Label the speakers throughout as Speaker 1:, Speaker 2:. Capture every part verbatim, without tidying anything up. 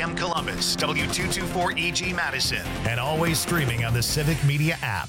Speaker 1: M Columbus, W two twenty-four E G Madison, and always streaming on the Civic Media app.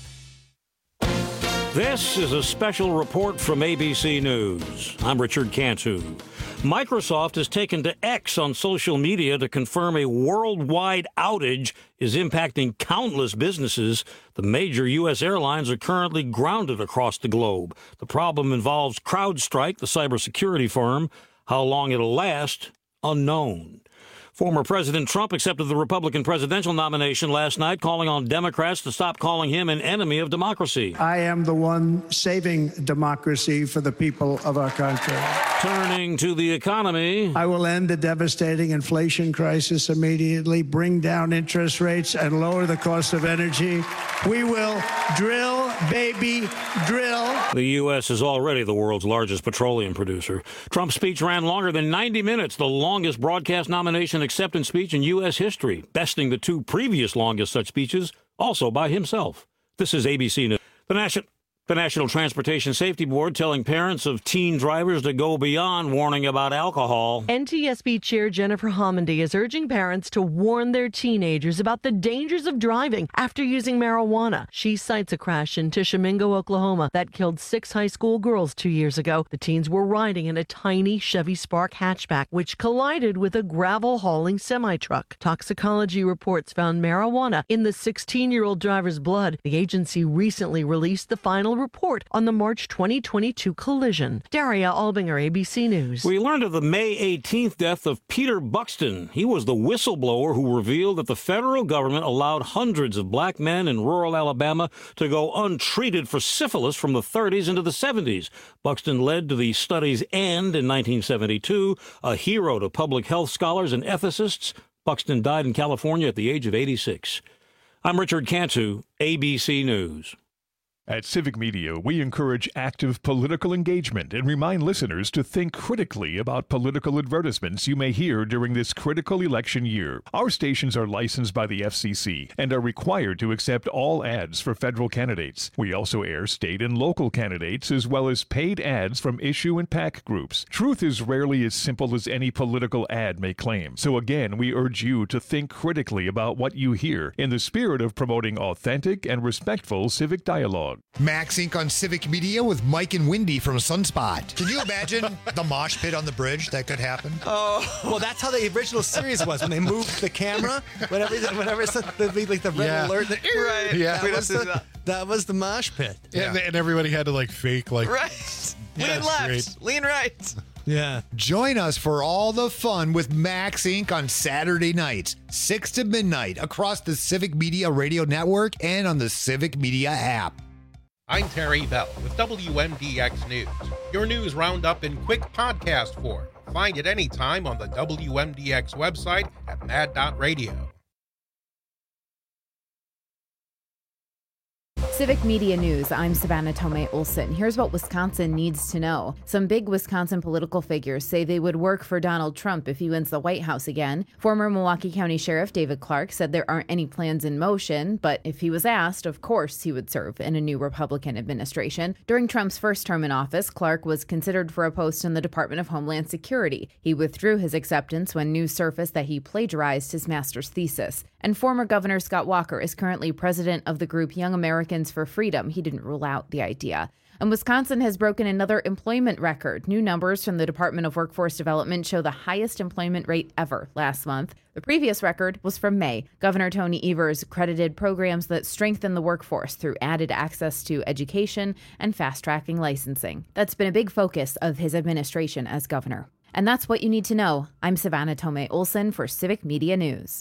Speaker 2: This is a special report from A B C News. I'm Richard Cantu. Microsoft has taken to X on social media to confirm a worldwide outage is impacting countless businesses. The major U S airlines are currently grounded across the globe. The problem involves CrowdStrike, the cybersecurity firm. How long it'll last, unknown. Former President Trump accepted the Republican presidential nomination last night, calling on Democrats to stop calling him an enemy of democracy.
Speaker 3: I am the one saving democracy for the people of our country.
Speaker 2: Turning to the economy.
Speaker 3: I will end the devastating inflation crisis immediately, bring down interest rates, and lower the cost of energy. We will drill, baby, drill.
Speaker 2: The U S is already the world's largest petroleum producer. Trump's speech ran longer than ninety minutes, the longest broadcast nomination acceptance speech in U S history, besting the two previous longest such speeches, also by himself. This is A B C News. The National... The National Transportation Safety Board telling parents of teen drivers to go beyond warning about alcohol.
Speaker 4: N T S B Chair Jennifer Homendy is urging parents to warn their teenagers about the dangers of driving after using marijuana. She cites a crash in Tishomingo, Oklahoma, that killed six high school girls two years ago. The teens were riding in a tiny Chevy Spark hatchback, which collided with a gravel-hauling semi-truck. Toxicology reports found marijuana in the sixteen-year-old driver's blood. The agency recently released the final report on the March twenty twenty-two collision. Daria Albinger, A B C News.
Speaker 2: We learned of the May eighteenth death of Peter Buxton. He was the whistleblower who revealed that the federal government allowed hundreds of black men in rural Alabama to go untreated for syphilis from the thirties into the seventies. Buxton led to the study's end in nineteen seventy-two, a hero to public health scholars and ethicists. Buxton died in California at the age of eighty-six. I'm Richard Cantu, A B C News.
Speaker 5: At Civic Media, we encourage active political engagement and remind listeners to think critically about political advertisements you may hear during this critical election year. Our stations are licensed by the F C C and are required to accept all ads for federal candidates. We also air state and local candidates as well as paid ads from issue and PAC groups. Truth is rarely as simple as any political ad may claim. So again, we urge you to think critically about what you hear in the spirit of promoting authentic and respectful civic dialogue.
Speaker 6: Max Incorporated on Civic Media with Mike and Wendy from Sunspot. Can you imagine the mosh pit on the bridge that could happen?
Speaker 7: Oh, well, that's how the original series was when they moved the camera. Whenever, whenever it's the, like the red
Speaker 6: Yeah.
Speaker 7: alert, the,
Speaker 8: Right.
Speaker 6: Yeah.
Speaker 7: that, was the, that was the mosh pit.
Speaker 8: Yeah.
Speaker 9: And, and everybody had to like fake like
Speaker 8: Right. Lean
Speaker 9: That's
Speaker 8: left,
Speaker 9: great.
Speaker 8: lean right.
Speaker 7: Yeah.
Speaker 6: Join us for all the fun with Max Incorporated on Saturday nights, six to midnight, across the Civic Media Radio Network and on the Civic Media app.
Speaker 10: I'm Terry Bell with W M D X News, your news roundup in quick podcast form. Find it anytime on the W M D X website at mad dot radio.
Speaker 11: Civic Media News, I'm Savannah Tomei Olson. Here's what Wisconsin needs to know. Some big Wisconsin political figures say they would work for Donald Trump if he wins the White House again. Former Milwaukee County Sheriff David Clark said there aren't any plans in motion, but if he was asked, of course he would serve in a new Republican administration. During Trump's first term in office, Clark was considered for a post in the Department of Homeland Security. He withdrew his acceptance when news surfaced that he plagiarized his master's thesis. And former Governor Scott Walker is currently president of the group Young Americans for Freedom. He didn't rule out the idea. And Wisconsin has broken another employment record. New numbers from the Department of Workforce Development show the highest employment rate ever last month. The previous record was from May. Governor Tony Evers credited programs that strengthen the workforce through added access to education and fast-tracking licensing. That's been a big focus of his administration as governor. And that's what you need to know. I'm Savannah Tomei Olson for Civic Media News.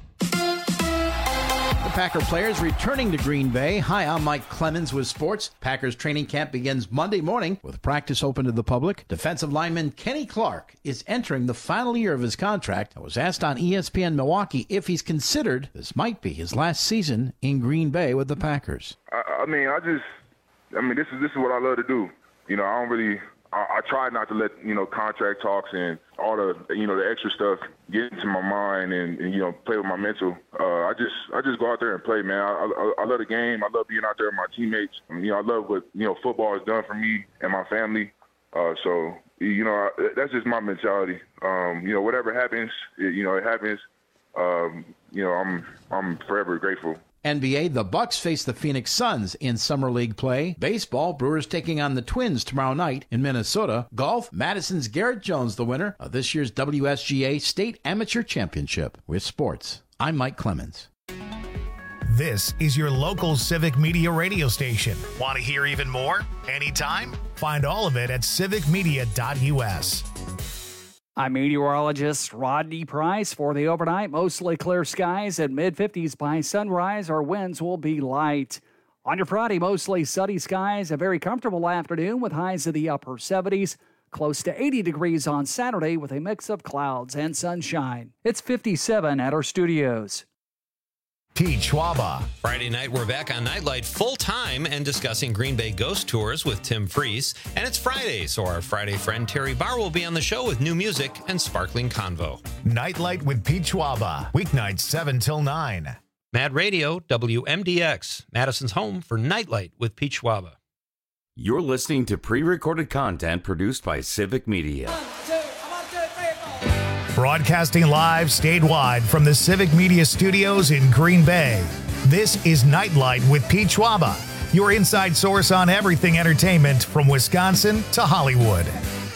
Speaker 12: The Packer players returning to Green Bay. Hi, I'm Mike Clemens with sports. Packers training camp begins Monday morning with practice open to the public. Defensive lineman Kenny Clark is entering the final year of his contract and was asked on E S P N Milwaukee if he's considered this might be his last season in Green Bay with the Packers.
Speaker 13: I, I mean, I just, I mean, this is this is what I love to do. You know, I don't really, I, I try not to let, you know, contract talks and all the, you know, the extra stuff get into my mind and, and you know, play with my mental. Uh, I just I just go out there and play, man. I, I, I love the game. I love being out there with my teammates. You know, I love what, you know, football has done for me and my family. Uh, so, you know, I, that's just my mentality. Um, you know, whatever happens, it, you know, it happens. um, you know, I'm I'm forever grateful.
Speaker 12: N B A, the Bucks face the Phoenix Suns in Summer League play. Baseball, Brewers taking on the Twins tomorrow night in Minnesota. Golf, Madison's Garrett Jones, the winner of this year's W S G A State Amateur Championship. With sports, I'm Mike Clemens.
Speaker 1: This is your local Civic Media radio station. Want to hear even more? Anytime? Find all of it at civic media dot u s.
Speaker 8: I'm meteorologist Rodney Price. For the overnight, mostly clear skies and mid fifties by sunrise. Our winds will be light. On your Friday, mostly sunny skies, a very comfortable afternoon with highs in the upper seventies. Close to eighty degrees on Saturday with a mix of clouds and sunshine. It's fifty-seven at our studios.
Speaker 1: Pete Schwaba.
Speaker 14: Friday night, we're back on Nightlight full time and discussing Green Bay ghost tours with Tim Freese. And it's Friday, so our Friday friend Terry Barr will be on the show with new music and sparkling convo.
Speaker 1: Nightlight with Pete Schwaba. Weeknights seven till nine.
Speaker 14: Mad Radio, W M D X, Madison's home for Nightlight with Pete Schwaba.
Speaker 15: You're listening to pre-recorded content produced by Civic Media.
Speaker 1: Broadcasting live statewide from the Civic Media Studios in Green Bay. This is Nightlight with Pete Schwaba, your inside source on everything entertainment from Wisconsin to Hollywood.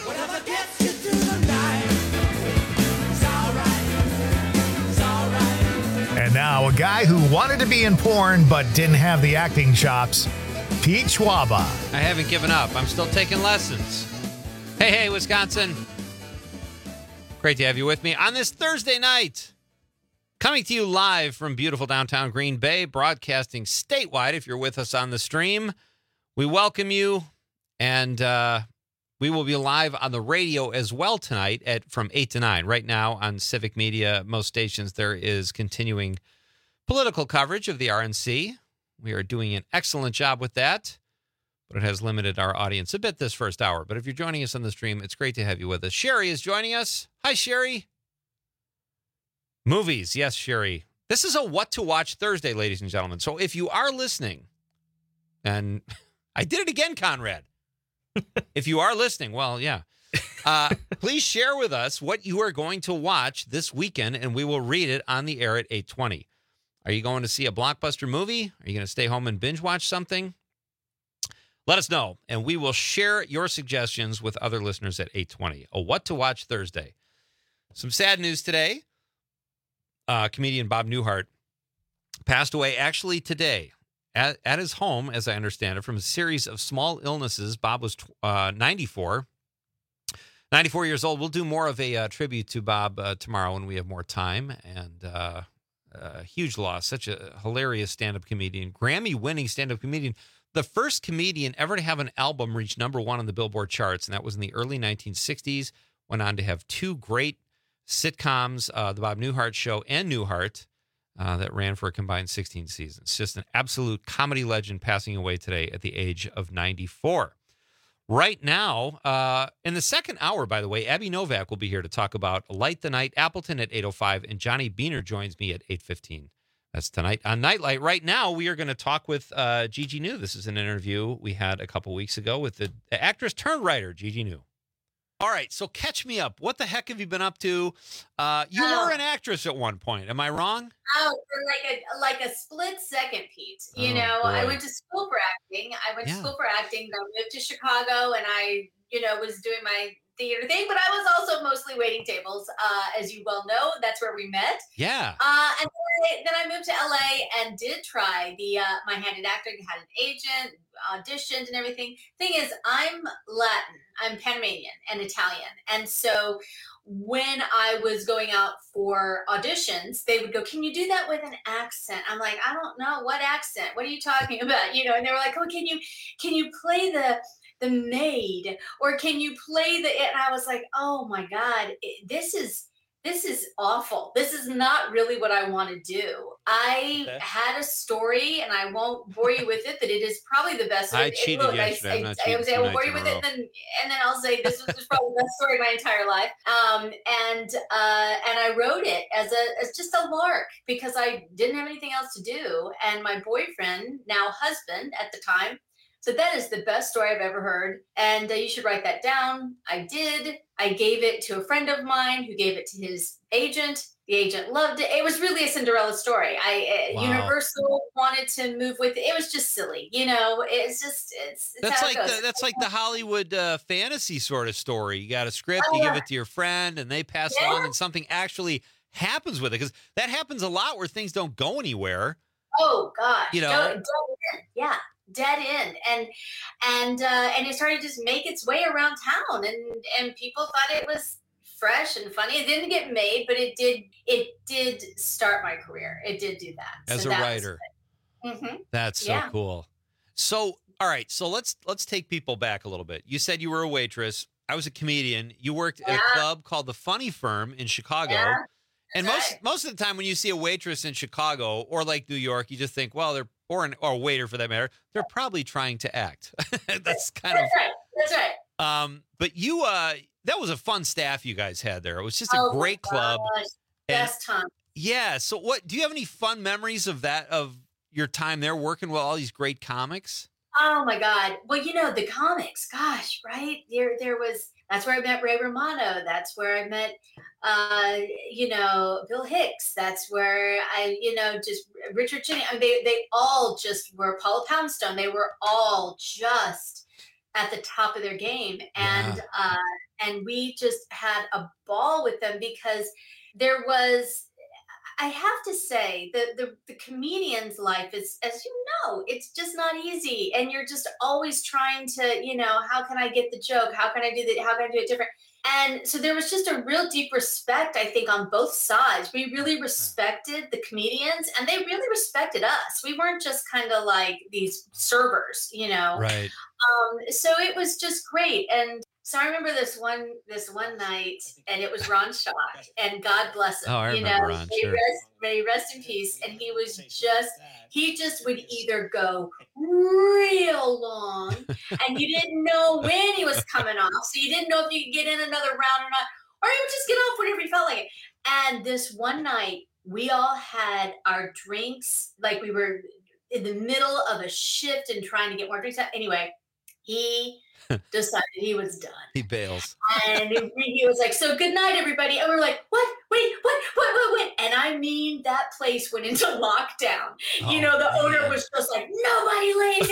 Speaker 1: And now a guy who wanted to be in porn but didn't have the acting chops, Pete Schwaba.
Speaker 14: I haven't given up. I'm still taking lessons. Hey, hey, Wisconsin. Great to have you with me on this Thursday night. Coming to you live from beautiful downtown Green Bay, broadcasting statewide if you're with us on the stream. We welcome you, and uh, we will be live on the radio as well tonight at from eight to nine. Right now on Civic Media, most stations, there is continuing political coverage of the R N C. We are doing an excellent job with that, but it has limited our audience a bit this first hour. But if you're joining us on the stream, it's great to have you with us. Sherry is joining us. Hi, Sherry. Movies. Yes, Sherry. This is a What to Watch Thursday, ladies and gentlemen. So if you are listening, and I did it again, Conrad. If you are listening, well, yeah. Uh, please share with us what you are going to watch this weekend, and we will read it on the air at eight twenty. Are you going to see a blockbuster movie? Are you going to stay home and binge watch something? Let us know, and we will share your suggestions with other listeners at eight twenty. A What to Watch Thursday. Some sad news today. Uh, comedian Bob Newhart passed away actually today at, at his home, as I understand it, from a series of small illnesses. Bob was uh, ninety-four. ninety-four years old. We'll do more of a uh, tribute to Bob uh, tomorrow when we have more time. And uh, a huge loss. Such a hilarious stand-up comedian. Grammy-winning stand-up comedian. The first comedian ever to have an album reach number one on the Billboard charts, and that was in the early nineteen sixties. Went on to have two great sitcoms, uh, The Bob Newhart Show and Newhart, uh, that ran for a combined sixteen seasons. Just an absolute comedy legend passing away today at the age of ninety-four. Right now, uh, in the second hour, by the way, Abby Novak will be here to talk about Light the Night, Appleton at eight oh five, and Johnny Beaner joins me at eight fifteen. That's tonight on Nightlight. Right now, we are going to talk with uh, Gigi New. This is an interview we had a couple weeks ago with the actress turned writer, Gigi New. All right, so catch me up. What the heck have you been up to? Uh, you oh. were an actress at one point. Am I wrong?
Speaker 16: Oh, for like a like a split second, Pete. You
Speaker 14: oh,
Speaker 16: know,
Speaker 14: boy.
Speaker 16: I went to school for acting. I went
Speaker 14: yeah.
Speaker 16: to school for acting. I moved to Chicago, and I, you know, was doing my theater thing, but I was also mostly waiting tables, uh, as you well know. That's where we met.
Speaker 14: Yeah.
Speaker 16: Uh, and then I, then I moved to L A and did try the uh, my hand in acting. Had an agent, auditioned, and everything. Thing is, I'm Latin. I'm Panamanian and Italian, and so when I was going out for auditions, they would go, "Can you do that with an accent?" I'm like, "I don't know what accent. What are you talking about?" You know, and they were like, "Oh, can you can you play the the maid, or can you play the?" And I was like, "Oh my God, it, this is this is awful. This is not really what I want to do." I okay. had a story, and I won't bore you with it. That it is probably the best.
Speaker 14: I
Speaker 16: it,
Speaker 14: cheated
Speaker 16: look,
Speaker 14: yesterday.
Speaker 16: I,
Speaker 14: I'm not
Speaker 16: I,
Speaker 14: cheating
Speaker 16: I would say I won't bore you with it, and then and then I'll say this was, this was probably the best story of my entire life. Um, and uh, and I wrote it as a as just a lark because I didn't have anything else to do, and my boyfriend, now husband at the time, said, "That is the best story I've ever heard, and uh, you should write that down." I did. I gave it to a friend of mine who gave it to his agent. The The agent loved it. It was really a Cinderella story. I uh,
Speaker 14: Wow.
Speaker 16: Universal wanted to move with it. It was just silly, you know. It's just it's, it's
Speaker 14: That's
Speaker 16: how
Speaker 14: like
Speaker 16: it goes.
Speaker 14: the, that's like the Hollywood uh, fantasy sort of story. You got a script, you
Speaker 16: Oh,
Speaker 14: give
Speaker 16: yeah.
Speaker 14: it to your friend, and they pass
Speaker 16: Yeah.
Speaker 14: along, and something actually happens with it. Because that happens a lot where things don't go anywhere.
Speaker 16: Oh gosh,
Speaker 14: You know?
Speaker 16: Dead end. Yeah, dead end, and and uh, and it started to just make its way around town, and and people thought it was fresh and funny. It didn't get made, but it did. It did start my career. It did do that
Speaker 14: As a writer.
Speaker 16: Mm-hmm.
Speaker 14: That's so
Speaker 16: Yeah.
Speaker 14: cool. So, all right, so let's let's take people back a little bit. You said you were a waitress. I was a comedian. You worked at a
Speaker 16: Yeah.
Speaker 14: club called the Funny Firm in Chicago.
Speaker 16: Yeah.
Speaker 14: And
Speaker 16: That's
Speaker 14: most
Speaker 16: right.
Speaker 14: most of the time when you see a waitress in Chicago or like New York, you just think, well, they're or an or a waiter for that matter, they're probably trying to act. That's kind of
Speaker 16: That's right. That's right.
Speaker 14: um but you uh that was a fun staff you guys had there. It was just a
Speaker 16: Oh, my
Speaker 14: great club.
Speaker 16: gosh.
Speaker 14: And-
Speaker 16: Best time.
Speaker 14: Yeah, so what do you have any fun memories of that of your time there working with all these great comics?
Speaker 16: Oh my God. Well, you know, the comics, gosh, right? There there was that's where I met Ray Romano. That's where I met uh, you know, Bill Hicks. That's where I, you know, just Richard Cheney. I mean, they they all just were Paula Poundstone. They were all just at the top of their game. And
Speaker 14: Yeah.
Speaker 16: uh and we just had a ball with them because there was I have to say the, the the comedian's life is, as you know, it's just not easy, and you're just always trying to, you know, how can I get the joke? How can I do that? How can I do it different? And so there was just a real deep respect, I think, on both sides. We really respected the comedians, and they really respected us. We weren't just kind of like these servers, you know.
Speaker 14: Right.
Speaker 16: Um, so it was just great. And so I remember this one this one night, and it was Ron Shaw, and God bless him.
Speaker 14: Oh, I
Speaker 16: you
Speaker 14: remember
Speaker 16: know,
Speaker 14: Ron,
Speaker 16: may,
Speaker 14: sure.
Speaker 16: rest, may he rest in peace. And he was just he just would either go real long, and you didn't know when he was coming off, so you didn't know if you could get in another round or not, or he would just get off whenever he felt like it. And this one night, we all had our drinks, like we were in the middle of a shift and trying to get more drinks out. Anyway, he decided he was done.
Speaker 14: He bails.
Speaker 16: And he, he was like, so good night, everybody. And we were like, what? Wait, what? What? What? What? And I mean, that place went into lockdown. you
Speaker 14: Oh,
Speaker 16: know, the
Speaker 14: man.
Speaker 16: owner was just like, nobody leaves.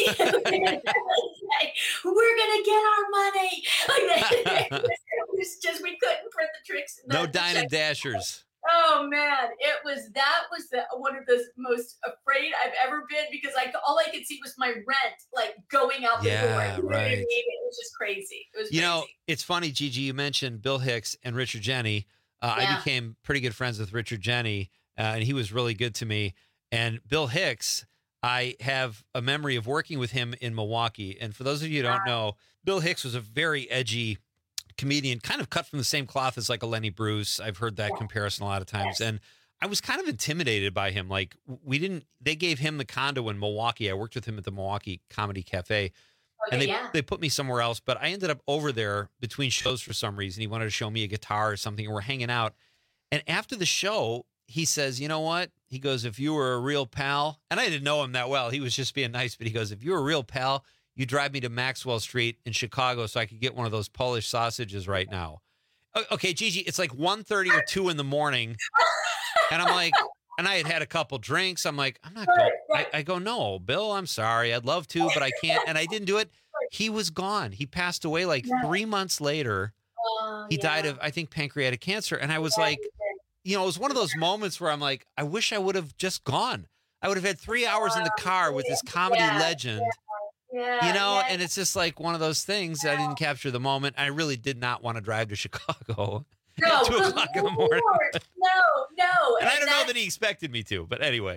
Speaker 16: Like, we're going to get our money. Like, it was just, we couldn't print the tricks.
Speaker 14: No
Speaker 16: the
Speaker 14: dine and
Speaker 16: checks.
Speaker 14: dashers.
Speaker 16: Oh man, it was that was the one of the most afraid I've ever been because like all I could see was my rent like going out the
Speaker 14: Yeah,
Speaker 16: door. You know what I
Speaker 14: right.
Speaker 16: mean? It was just crazy. It was
Speaker 14: You
Speaker 16: crazy.
Speaker 14: know, it's funny, Gigi, you mentioned Bill Hicks and Richard Jenny. Uh, I
Speaker 16: Yeah.
Speaker 14: became pretty good friends with Richard Jenny, uh, and he was really good to me. And Bill Hicks, I have a memory of working with him in Milwaukee. And for those of you who don't know, Bill Hicks was a very edgy comedian, kind of cut from the same cloth as like a Lenny Bruce. I've heard that comparison a lot of times. And I was kind of intimidated by him. Like we didn't, they gave him the condo in Milwaukee. I worked with him at the Milwaukee Comedy Cafe. and they,
Speaker 16: yeah.
Speaker 14: they put me somewhere else, but I ended up over there between shows for some reason. He wanted to show me a guitar or something, and we're hanging out. And after the show, he says, you know what? He goes, if you were a real pal, and I didn't know him that well. He was just being nice, but he goes, if you were a real pal, you drive me to Maxwell Street in Chicago so I could get one of those Polish sausages right now. O- Okay, Gigi, it's like one thirty or two in the morning. And I'm like, and I had had a couple drinks. I'm like, I'm not going. I, I go, no, Bill, I'm sorry. I'd love to, but I can't. And I didn't do it. He was gone. He passed away like three months later.
Speaker 16: Oh,
Speaker 14: He
Speaker 16: yeah.
Speaker 14: died of, I think, pancreatic cancer. And I was like, you know, it was one of those moments where I'm like, I wish I would have just gone. I would have had three hours in the car with this comedy
Speaker 16: Yeah,
Speaker 14: legend.
Speaker 16: Yeah,
Speaker 14: You know,
Speaker 16: yeah.
Speaker 14: and it's just like one of those things. I didn't capture the moment. I really did not want to drive to Chicago
Speaker 16: no,
Speaker 14: at two
Speaker 16: good
Speaker 14: o'clock in the morning.
Speaker 16: Lord, no, no.
Speaker 14: And I don't know
Speaker 16: that-
Speaker 14: that he expected me to, but anyway.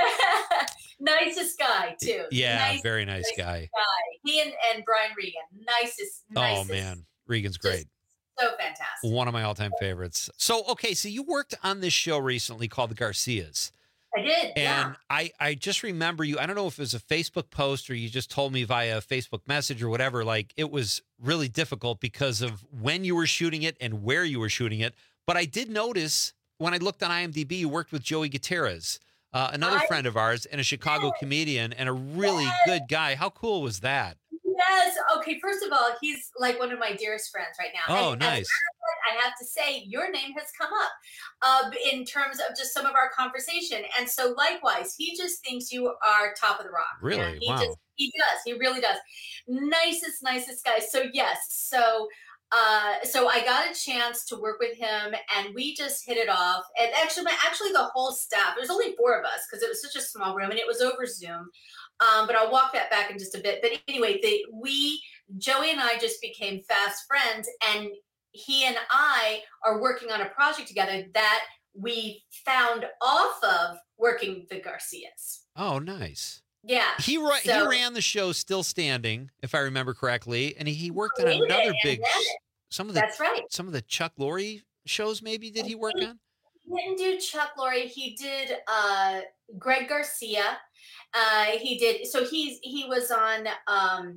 Speaker 16: nicest guy too.
Speaker 14: Yeah,
Speaker 16: Nice-
Speaker 14: very nice
Speaker 16: nicest
Speaker 14: guy.
Speaker 16: He and, and Brian Regan, nicest, nicest.
Speaker 14: Oh, man. Regan's great.
Speaker 16: So fantastic.
Speaker 14: One of my all-time favorites. So, okay, so you worked on this show recently called The Garcias.
Speaker 16: I did.
Speaker 14: And
Speaker 16: yeah.
Speaker 14: I, I just remember you, I don't know if it was a Facebook post or you just told me via Facebook message or whatever, like it was really difficult because of when you were shooting it and where you were shooting it. But I did notice when I looked on IMDb, you worked with Joey Gutierrez, uh, another
Speaker 16: I-
Speaker 14: friend of ours and a Chicago comedian and a really good guy. How cool was that?
Speaker 16: Yes. Okay. First of all, he's like one of my dearest friends right now.
Speaker 14: Oh,
Speaker 16: And as a matter
Speaker 14: nice.
Speaker 16: of fact, I have to say, your name has come up uh, in terms of just some of our conversation. And so likewise, he just thinks you are top of the rock.
Speaker 14: Really?
Speaker 16: Man. He
Speaker 14: Wow.
Speaker 16: just, he does. He really does. Nicest, nicest guy. So yes. So, uh, so I got a chance to work with him and we just hit it off. And actually, my, actually the whole staff, there's only four of us because it was such a small room and it was over Zoom. Um, but I'll walk that back in just a bit. But anyway, the, we, Joey and I just became fast friends, and he and I are working on a project together that we found off of working the Garcias.
Speaker 14: Oh, nice.
Speaker 16: Yeah.
Speaker 14: He ra-
Speaker 16: so,
Speaker 14: he ran the show Still Standing, if I remember correctly, and he, he worked on
Speaker 16: Created
Speaker 14: another
Speaker 16: and
Speaker 14: big
Speaker 16: ran
Speaker 14: sh-
Speaker 16: it.
Speaker 14: some of the
Speaker 16: That's right.
Speaker 14: some of the Chuck Lorre shows. Maybe did he work
Speaker 16: He-
Speaker 14: on?
Speaker 16: He didn't do Chuck Lorre. He did uh, Greg Garcia. Uh, he did. So he's he was on. Um,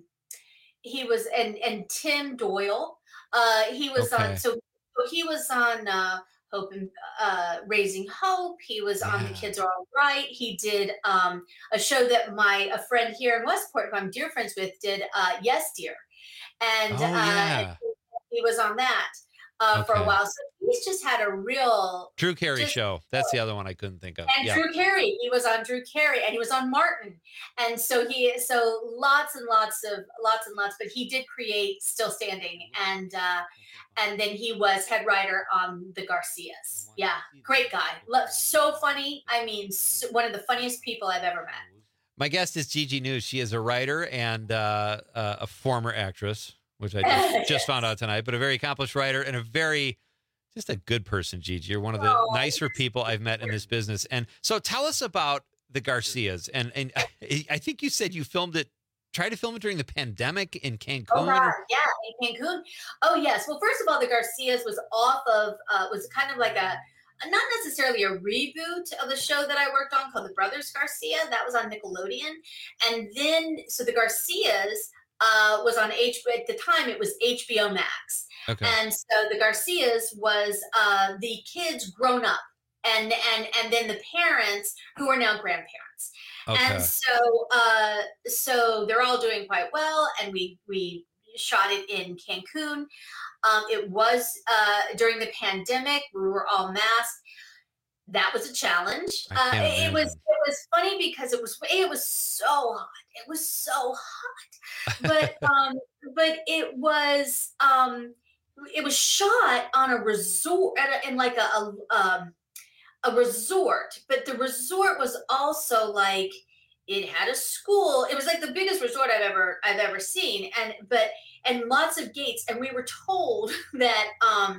Speaker 16: he was and and Tim Doyle. Uh, he was
Speaker 14: Okay.
Speaker 16: on. So, so he was on uh, Hope and uh, Raising Hope. He was on The
Speaker 14: Yeah.
Speaker 16: Kids Are All Right. He did um, a show that my a friend here in Westport, who I'm dear friends with, did uh, Yes Dear, and
Speaker 14: Oh, yeah.
Speaker 16: uh, he was on that uh, for a
Speaker 14: Okay.
Speaker 16: while. So he's just had a real
Speaker 14: Drew Carey
Speaker 16: just-
Speaker 14: show. That's the other one I couldn't think of.
Speaker 16: and
Speaker 14: Yeah.
Speaker 16: Drew Carey, he was on Drew Carey, and he was on Martin, and so he, so lots and lots of lots and lots. But he did create Still Standing, and uh, and then he was head writer on the Garcias. Yeah, great guy, Lo- so funny. I mean, so, one of the funniest people I've ever met.
Speaker 14: My guest is Gigi News. She is a writer and uh, uh, a former actress, which I just, just found out tonight, but a very accomplished writer and a very, just a good person, Gigi. You're one of the
Speaker 16: Oh,
Speaker 14: nicer people I've met in this business. And so tell us about the Garcias. And, and I, I think you said you filmed it, tried to film it during the pandemic in Cancun.
Speaker 16: Oh God, yeah, in Cancun. Oh yes. Well, first of all, the Garcias was off of uh, was kind of like a not necessarily a reboot of the show that I worked on called The Brothers Garcia. That was on Nickelodeon, and then so the Garcias uh, was on H B O at the time. It was H B O Max,
Speaker 14: Okay.
Speaker 16: and so the Garcias was uh, the kids grown up, and and and then the parents who are now grandparents.
Speaker 14: Okay.
Speaker 16: And so, uh, so they're all doing quite well, and we we shot it in Cancun. Um, it was uh, during the pandemic. We were all masked. That was a challenge.
Speaker 14: I
Speaker 16: Uh,
Speaker 14: can't
Speaker 16: it, it was
Speaker 14: imagine.
Speaker 16: it was funny because it was it was so hot. It was so hot, but um, but it was um, it was shot on a resort at a, in like a, a um. a resort, but the resort was also like it had a school. It was like the biggest resort I've ever I've ever seen, and but and lots of gates. And we were told that um,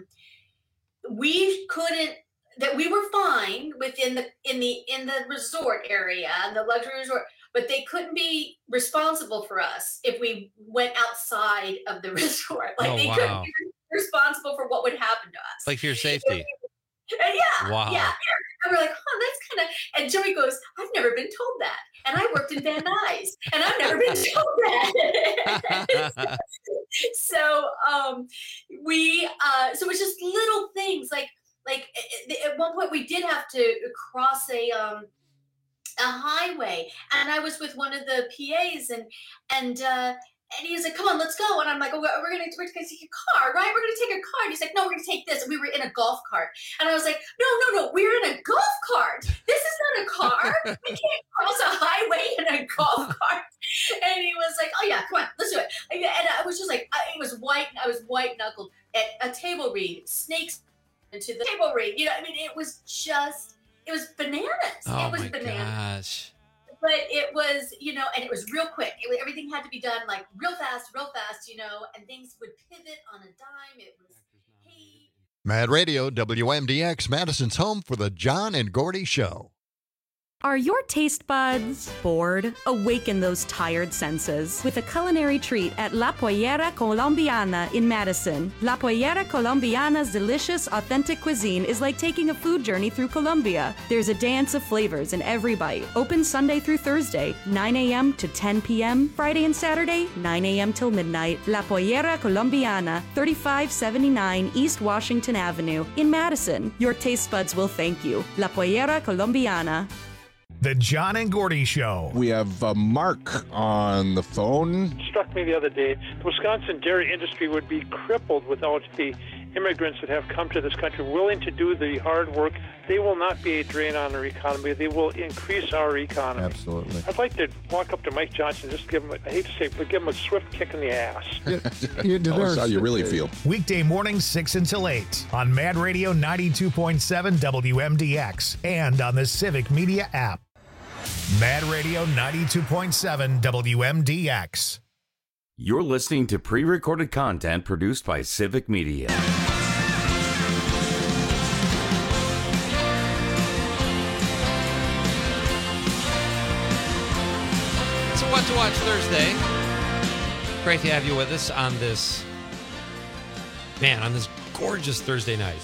Speaker 16: we couldn't that we were fine within the in the in the resort area and the luxury resort, but they couldn't be responsible for us if we went outside of the resort. Like
Speaker 14: Oh,
Speaker 16: they
Speaker 14: wow.
Speaker 16: couldn't be responsible for what would happen to us.
Speaker 14: Like for your safety.
Speaker 16: And yeah,
Speaker 14: Wow.
Speaker 16: yeah. And we're like, oh, that's kind of. And Joey goes, I've never been told that, and I worked in Van Nuys, and I've never been told that. so um, we, uh, so it's just little things like, like at- at one point we did have to cross a um, a highway, and I was with one of the P As, and and. Uh, And he was like, come on, let's go. And I'm like, oh, we're going to we're gonna take a car, right? We're going to take a car. And he's like, no, we're going to take this. And we were in a golf cart. And I was like, no, no, no, we're in a golf cart. This is not a car. We can't cross a highway in a golf cart. And he was like, oh, yeah, come on, let's do it. And I was just like, I, it was white. I was white knuckled at a table read, snakes into the table read. You know, I mean, it was just, it was bananas.
Speaker 14: Oh
Speaker 16: it was
Speaker 14: my
Speaker 16: bananas.
Speaker 14: gosh.
Speaker 16: But it was, you know, and it was real quick. It, was- everything had to be done like real fast, real fast, you know, and things would pivot on a dime. It was, hey.
Speaker 17: Mad Radio, W M D X, Madison's home for the John and Gordy Show.
Speaker 18: Are your taste buds bored? Awaken those tired senses with a culinary treat at La Pollera Colombiana in Madison. La Pollera Colombiana's delicious, authentic cuisine is like taking a food journey through Colombia. There's a dance of flavors in every bite. Open Sunday through Thursday, nine a.m. to ten p.m., Friday and Saturday, nine a.m. till midnight. La Pollera Colombiana, thirty-five seventy-nine East Washington Avenue in Madison. Your taste buds will thank you. La Pollera Colombiana.
Speaker 1: The John and Gordy Show.
Speaker 19: We have uh, Mark on the phone.
Speaker 20: It struck me the other day, the Wisconsin dairy industry would be crippled without the immigrants that have come to this country willing to do the hard work, they will not be a drain on our economy. They will increase our economy.
Speaker 21: Absolutely.
Speaker 20: I'd like to walk up to Mike Johnson, just give him, a, I hate to say it, but give him a swift kick in the ass.
Speaker 21: You That's how you really feel.
Speaker 1: Weekday mornings, six until eight on Mad Radio ninety-two point seven W M D X and on the Civic Media app. Mad Radio ninety-two point seven W M D X.
Speaker 15: You're listening to pre-recorded content produced by Civic Media.
Speaker 14: It's a What to Watch Thursday. Great to have you with us on this, man, on this gorgeous Thursday night.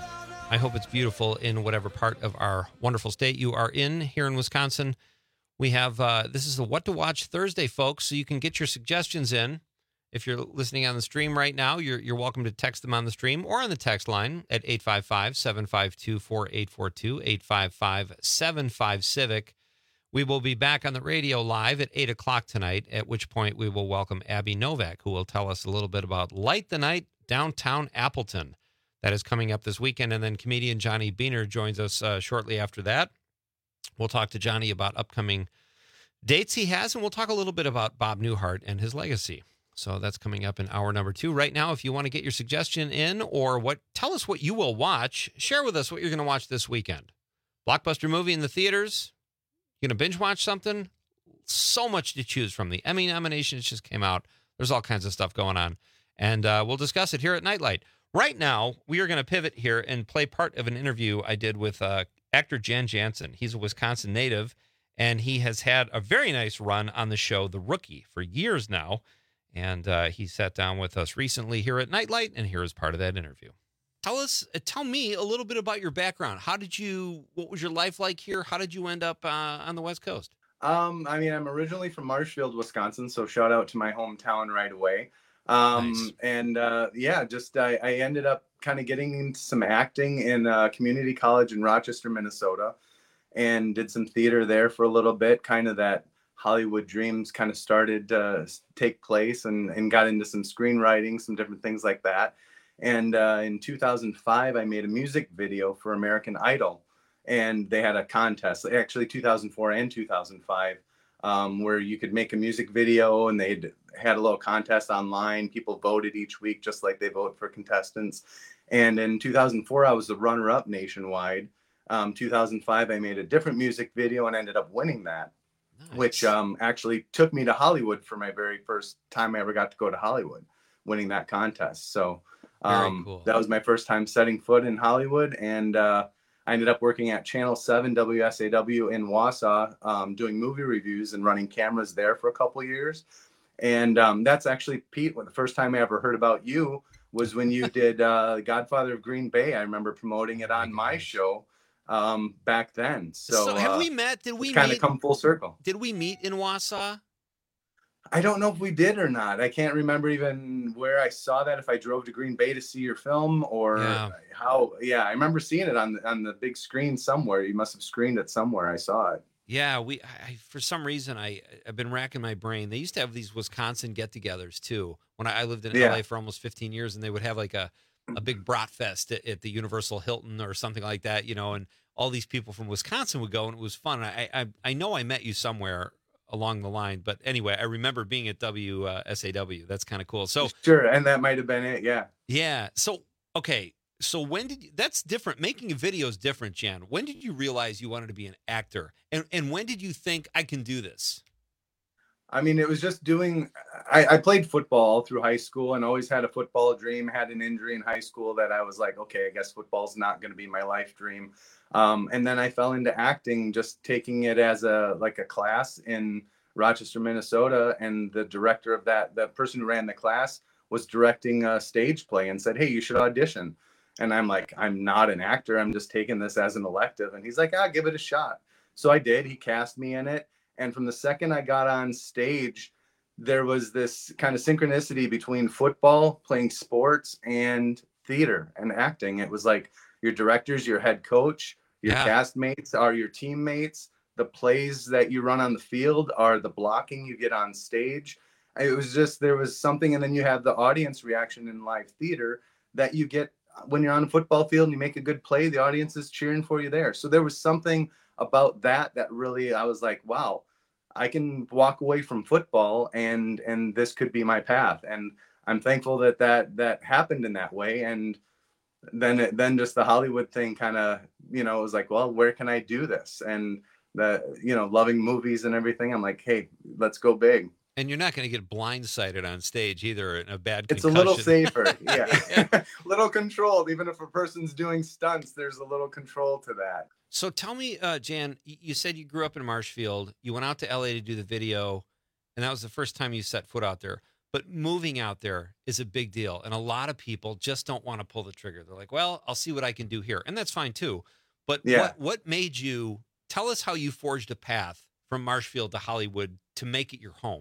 Speaker 14: I hope it's beautiful in whatever part of our wonderful state you are in. Here in Wisconsin, we have, uh, this is the What to Watch Thursday, folks, so you can get your suggestions in. If you're listening on the stream right now, you're you're welcome to text them on the stream or on the text line at eight five five, seven five two, four eight four two, eight five five, seven five, Civic. We will be back on the radio live at eight o'clock tonight, at which point we will welcome Abby Novak, who will tell us a little bit about Light the Night Downtown Appleton. That is coming up this weekend, and then comedian Johnny Beaner joins us uh, shortly after that. We'll talk to Johnny about upcoming dates he has, and we'll talk a little bit about Bob Newhart and his legacy. So that's coming up in hour number two. Right now, if you want to get your suggestion in or what, tell us what you will watch. Share with us what you're going to watch this weekend. Blockbuster movie in the theaters. You're going to binge watch something? So much to choose from. The Emmy nominations just came out. There's all kinds of stuff going on. And uh, we'll discuss it here at Nightlight. Right now, we are going to pivot here and play part of an interview I did with uh, actor Jan Jansen. He's a Wisconsin native, and he has had a very nice run on the show The Rookie for years now. And uh, he sat down with us recently here at Nightlight, and here is part of that interview. Tell us, uh, tell me a little bit about your background. How did you, what was your life like here? How did you end up uh, on the West Coast?
Speaker 22: Um, I mean, I'm originally from Marshfield, Wisconsin, so shout out to my hometown right away. Um, nice. And uh, yeah, just I, I ended up kind of getting into some acting in uh, community college in Rochester, Minnesota, and did some theater there for a little bit. Kind of that Hollywood dreams kind of started to take place, and, and got into some screenwriting, some different things like that. And uh, in two thousand five, I made a music video for American Idol, and they had a contest, actually two thousand four and two thousand five. Um, where you could make a music video, and they had a little contest online. People voted each week, just like they vote for contestants. And in two thousand four, I was the runner-up nationwide. Um, two thousand five, I made a different music video and ended up winning that, nice. which um, actually took me to Hollywood for my very first time I ever got to go to Hollywood, winning that contest. So um, cool. That was my first time setting foot in Hollywood, and uh, I ended up working at Channel seven W S A W in Wausau, um, doing movie reviews and running cameras there for a couple of years. And um, that's actually, Pete, when the first time I ever heard about you was when you did uh, Godfather of Green Bay. I remember promoting it on my show um, back then. So,
Speaker 14: so have
Speaker 22: uh,
Speaker 14: we met? Did we
Speaker 22: kind
Speaker 14: meet,
Speaker 22: of come full circle?
Speaker 14: Did we meet in Wausau?
Speaker 22: I don't know if we did or not. I can't remember even where I saw that, if I drove to Green Bay to see your film or yeah. how. Yeah, I remember seeing it on the, on the big screen somewhere. You must have screened it somewhere. I saw it.
Speaker 14: Yeah, we. I, for some reason, I I've been racking my brain. They used to have these Wisconsin get-togethers too. When I, I lived in yeah. L A for almost fifteen years, and they would have like a a big brat fest at, at the Universal Hilton or something like that, you know. And all these people from Wisconsin would go, and it was fun. I I I know I met you somewhere along the line, but anyway, I remember being at W S A W. That's kind of cool. So
Speaker 22: sure, and that might have been it. Yeah.
Speaker 14: Yeah. So okay. So when did you, that's different. Making a video is different, Jan. When did you realize you wanted to be an actor? And and when did you think I can do this?
Speaker 22: I mean, it was just doing, I, I played football through high school and always had a football dream, had an injury in high school that I was like, okay, I guess football's not going to be my life dream. Um, and then I fell into acting, just taking it as a, like a class in Rochester, Minnesota. And the director of that, the person who ran the class was directing a stage play and said, hey, you should audition. And I'm like, I'm not an actor. I'm just taking this as an elective. And he's like, ah, give it a shot. So I did. He cast me in it. And from the second I got on stage, there was this kind of synchronicity between football, playing sports, and theater and acting. It was like your directors, your head coach, your yeah. castmates are your teammates. The plays that you run on the field are the blocking you get on stage. It was just, there was something. And then you have the audience reaction in live theater that you get when you're on a football field and you make a good play, the audience is cheering for you there. So there was something about that that really, I was like, wow, I can walk away from football and and this could be my path. And I'm thankful that that that happened in that way. And then it, then just the Hollywood thing kind of, you know, it was like, well, where can I do this? And the, you know, loving movies and everything, I'm like, hey, let's go big.
Speaker 14: And you're not going to get blindsided on stage either in a bad
Speaker 22: It's
Speaker 14: concussion.
Speaker 22: a little safer. Yeah. Little controlled. Even if a person's doing stunts, there's a little control to that.
Speaker 14: So tell me, uh, Jan, you said you grew up in Marshfield. You went out to L A to do the video, and that was the first time you set foot out there. But moving out there is a big deal, and a lot of people just don't want to pull the trigger. They're like, well, I'll see what I can do here, and that's fine too. But
Speaker 22: Yeah.
Speaker 14: what, what made you, tell us how you forged a path from Marshfield to Hollywood to make it your home.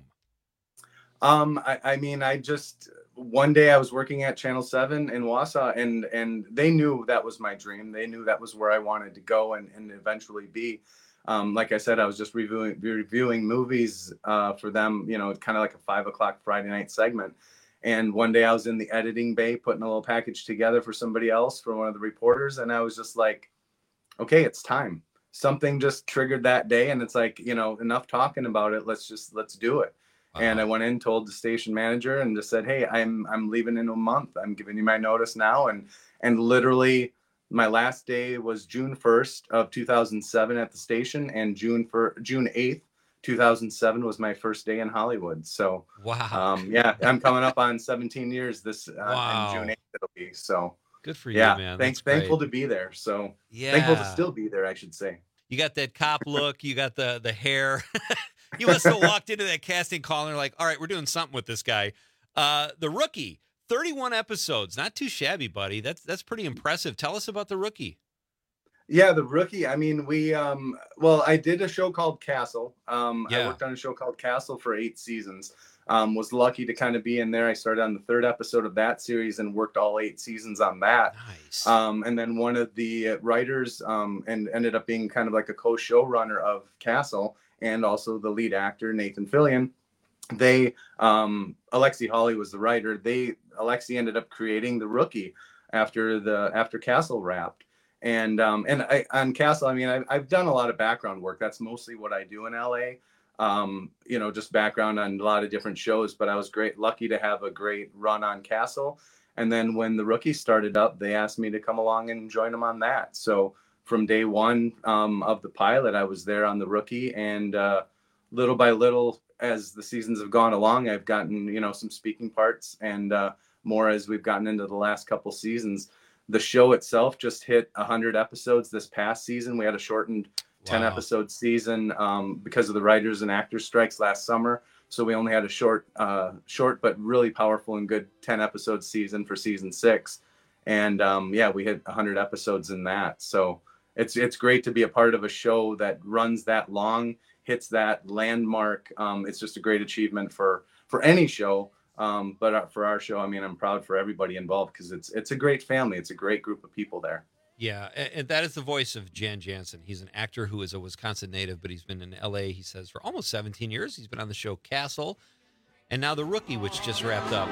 Speaker 22: Um, I, I mean, I just, one day I was working at Channel seven in Wausau, and, and they knew that was my dream. They knew that was where I wanted to go and, and eventually be. Um, like I said, I was just reviewing, reviewing movies uh, for them, you know, kind of like a five o'clock Friday night segment. And one day I was in the editing bay putting a little package together for somebody else, for one of the reporters. And I was just like, okay, it's time. Something just triggered that day. And it's like, you know, enough talking about it. Let's just, let's do it. And I went in, told the station manager, and just said, hey, I'm I'm leaving in a month. I'm giving you my notice now. And and literally my last day was June first of two thousand seven at the station, and June for June eighth, two thousand seven was my first day in Hollywood. So
Speaker 14: wow.
Speaker 22: Um, yeah, I'm coming up on seventeen years this uh,
Speaker 14: Wow.
Speaker 22: in June eighth it'll be. So
Speaker 14: Good for you,
Speaker 22: yeah,
Speaker 14: man.
Speaker 22: Thanks,
Speaker 14: That's
Speaker 22: thankful
Speaker 14: great.
Speaker 22: to be there. So
Speaker 14: Yeah.
Speaker 22: thankful to still be there, I should say.
Speaker 14: You got that cop look. You got the the hair. You must have walked into that casting call and they're like, all right, we're doing something with this guy. Uh, the Rookie, thirty-one episodes. Not too shabby, buddy. That's that's pretty impressive. Tell us about The Rookie.
Speaker 22: Yeah, The Rookie. I mean, we, um, well, I did a show called Castle. Um, I
Speaker 14: Yeah.
Speaker 22: worked on a show called Castle for eight seasons. Um, was lucky to kind of be in there. I started on the third episode of that series and worked all eight seasons on that.
Speaker 14: Nice.
Speaker 22: Um, and then one of the writers um, and ended up being kind of like a co-showrunner of Castle, and also the lead actor, Nathan Fillion. They, um, Alexi Hawley was the writer. They, Alexi ended up creating The Rookie after the, after Castle wrapped. And, um, and I, on Castle, I mean, I, I've done a lot of background work. That's mostly what I do in L A. Um, you know, just background on a lot of different shows, but I was great, lucky to have a great run on Castle. And then when The Rookie started up, they asked me to come along and join them on that. So from day one um, of the pilot, I was there on The Rookie, and uh, little by little, as the seasons have gone along, I've gotten, you know, some speaking parts, and uh, more as we've gotten into the last couple seasons. The show itself just hit one hundred episodes this past season. We had a shortened ten
Speaker 14: Wow.
Speaker 22: episode season um, because of the writers and actors strikes last summer. So we only had a short, uh, short but really powerful and good ten episode season for season six. And um, yeah, we hit one hundred episodes in that. So it's it's great to be a part of a show that runs that long, hits that landmark. Um, it's just a great achievement for for any show. Um, but uh, for our show, I mean, I'm proud for everybody involved because it's it's a great family. It's a great group of people there.
Speaker 14: Yeah, and, and that is the voice of Jan Jansen. He's an actor who is a Wisconsin native, but he's been in L A, he says, for almost seventeen years. He's been on the show Castle, and now The Rookie, which just wrapped up.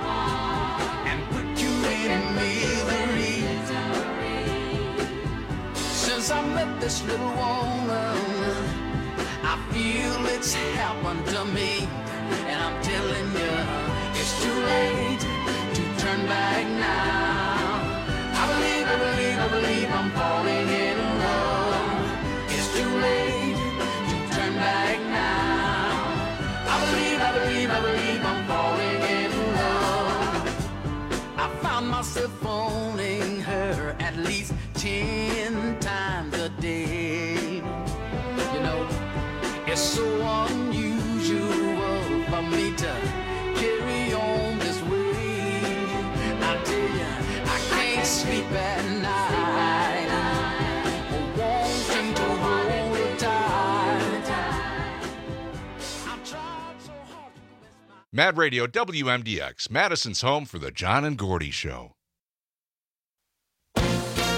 Speaker 3: Since I met this little woman, I feel it's happened to me. And I'm telling you, it's too late to turn back now. I believe, I believe, I believe I'm falling in love. It's too late to turn back now. I believe, I believe, I believe I'm falling in love. I found myself phoning her at least ten times a day. You know, it's so unusual for me to carry on this way. I tell you, I can't sleep at night, wanting to hold her tight. I've tried so hard.
Speaker 4: Mad Radio W M D X, Madison's home for the John and Gordy Show.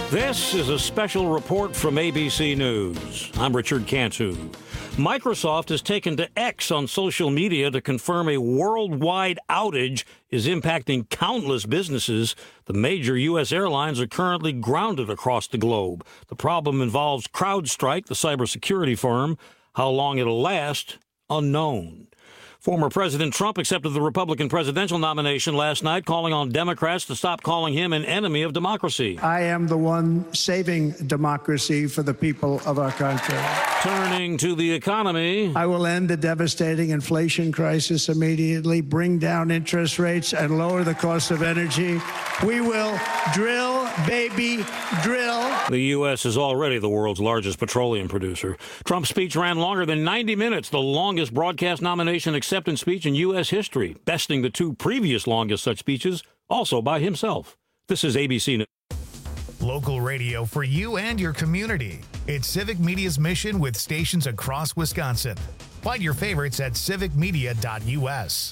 Speaker 2: This is a special report from A B C News. I'm Richard Cantu. Microsoft has taken to X on social media to confirm a worldwide outage is impacting countless businesses. The major U S airlines are currently grounded across the globe. The problem involves CrowdStrike, the cybersecurity firm. How long it'll last, unknown. Former President Trump accepted the Republican presidential nomination last night, calling on Democrats to stop calling him an enemy of democracy.
Speaker 5: I am the one saving democracy for the people of our country.
Speaker 2: Turning to the economy.
Speaker 5: I will end the devastating inflation crisis immediately, bring down interest rates, and lower the cost of energy. We will drill, baby, drill.
Speaker 2: The U S is already the world's largest petroleum producer. Trump's speech ran longer than ninety minutes, the longest broadcast nomination acceptance speech in U S history, besting the two previous longest such speeches, also by himself. This is A B C News.
Speaker 1: Local radio for you and your community. It's Civic Media's mission with stations across Wisconsin. Find your favorites at civic media dot U S.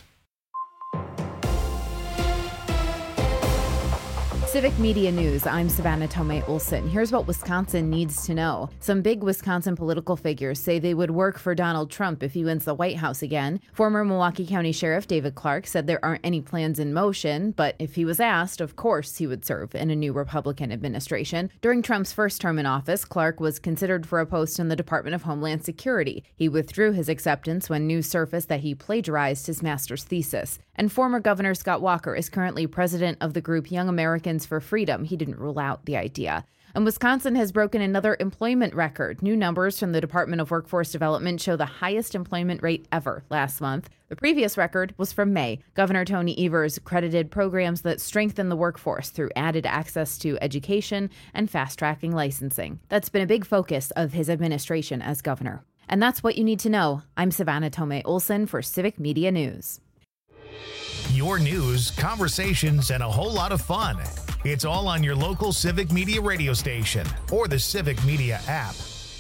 Speaker 11: Civic Media News, I'm Savannah Tomei Olson. Here's what Wisconsin needs to know. Some big Wisconsin political figures say they would work for Donald Trump if he wins the White House again. Former Milwaukee County Sheriff David Clark said there aren't any plans in motion, but if he was asked, of course he would serve in a new Republican administration. During Trump's first term in office, Clark was considered for a post in the Department of Homeland Security. He withdrew his acceptance when news surfaced that he plagiarized his master's thesis. And former Governor Scott Walker is currently president of the group Young Americans for Freedom. He didn't rule out the idea. And Wisconsin has broken another employment record. New numbers from the Department of Workforce Development show the highest employment rate ever last month. The previous record was from May. Governor Tony Evers credited programs that strengthen the workforce through added access to education and fast-tracking licensing. That's been a big focus of his administration as governor. And that's what you need to know. I'm Savannah Tomei Olson for Civic Media News.
Speaker 1: Your news, conversations, and a whole lot of fun. It's all on your local Civic Media radio station or the Civic Media app.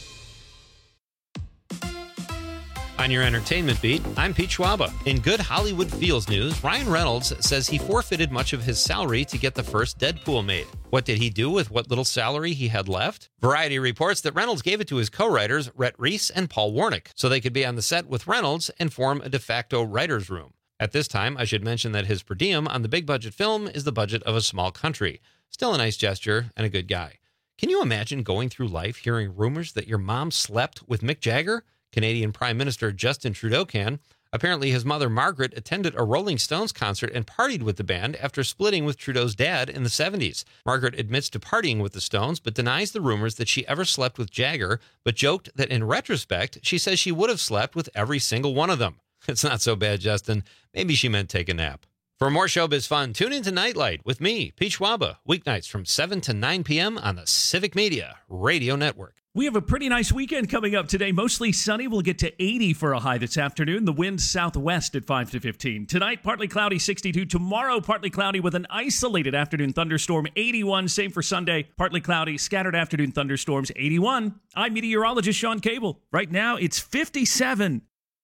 Speaker 14: On your entertainment beat, I'm Pete Schwaba. In good Hollywood Feels news, Ryan Reynolds says he forfeited much of his salary to get the first Deadpool made. What did he do with what little salary he had left? Variety reports that Reynolds gave it to his co-writers, Rhett Reese and Paul Warnick, so they could be on the set with Reynolds and form a de facto writer's room. At this time, I should mention that his per diem on the big-budget film is the budget of a small country. Still a nice gesture and a good guy. Can you imagine going through life hearing rumors that your mom slept with Mick Jagger? Canadian Prime Minister Justin Trudeau can. Apparently, his mother Margaret attended a Rolling Stones concert and partied with the band after splitting with Trudeau's dad in the seventies. Margaret admits to partying with the Stones, but denies the rumors that she ever slept with Jagger, but joked that in retrospect, she says she would have slept with every single one of them. It's not so bad, Justin. Maybe she meant take a nap. For more showbiz fun, tune into Nightlight with me, Pete Schwaba, weeknights from seven to nine p.m. on the Civic Media Radio Network.
Speaker 23: We have a pretty nice weekend coming up today. Mostly sunny. We'll get to eighty for a high this afternoon. The wind southwest at five to fifteen. Tonight, partly cloudy, sixty-two. Tomorrow, partly cloudy with an isolated afternoon thunderstorm, eighty-one. Same for Sunday. Partly cloudy, scattered afternoon thunderstorms, eighty-one. I'm meteorologist Sean Cable. Right now, it's fifty-seven.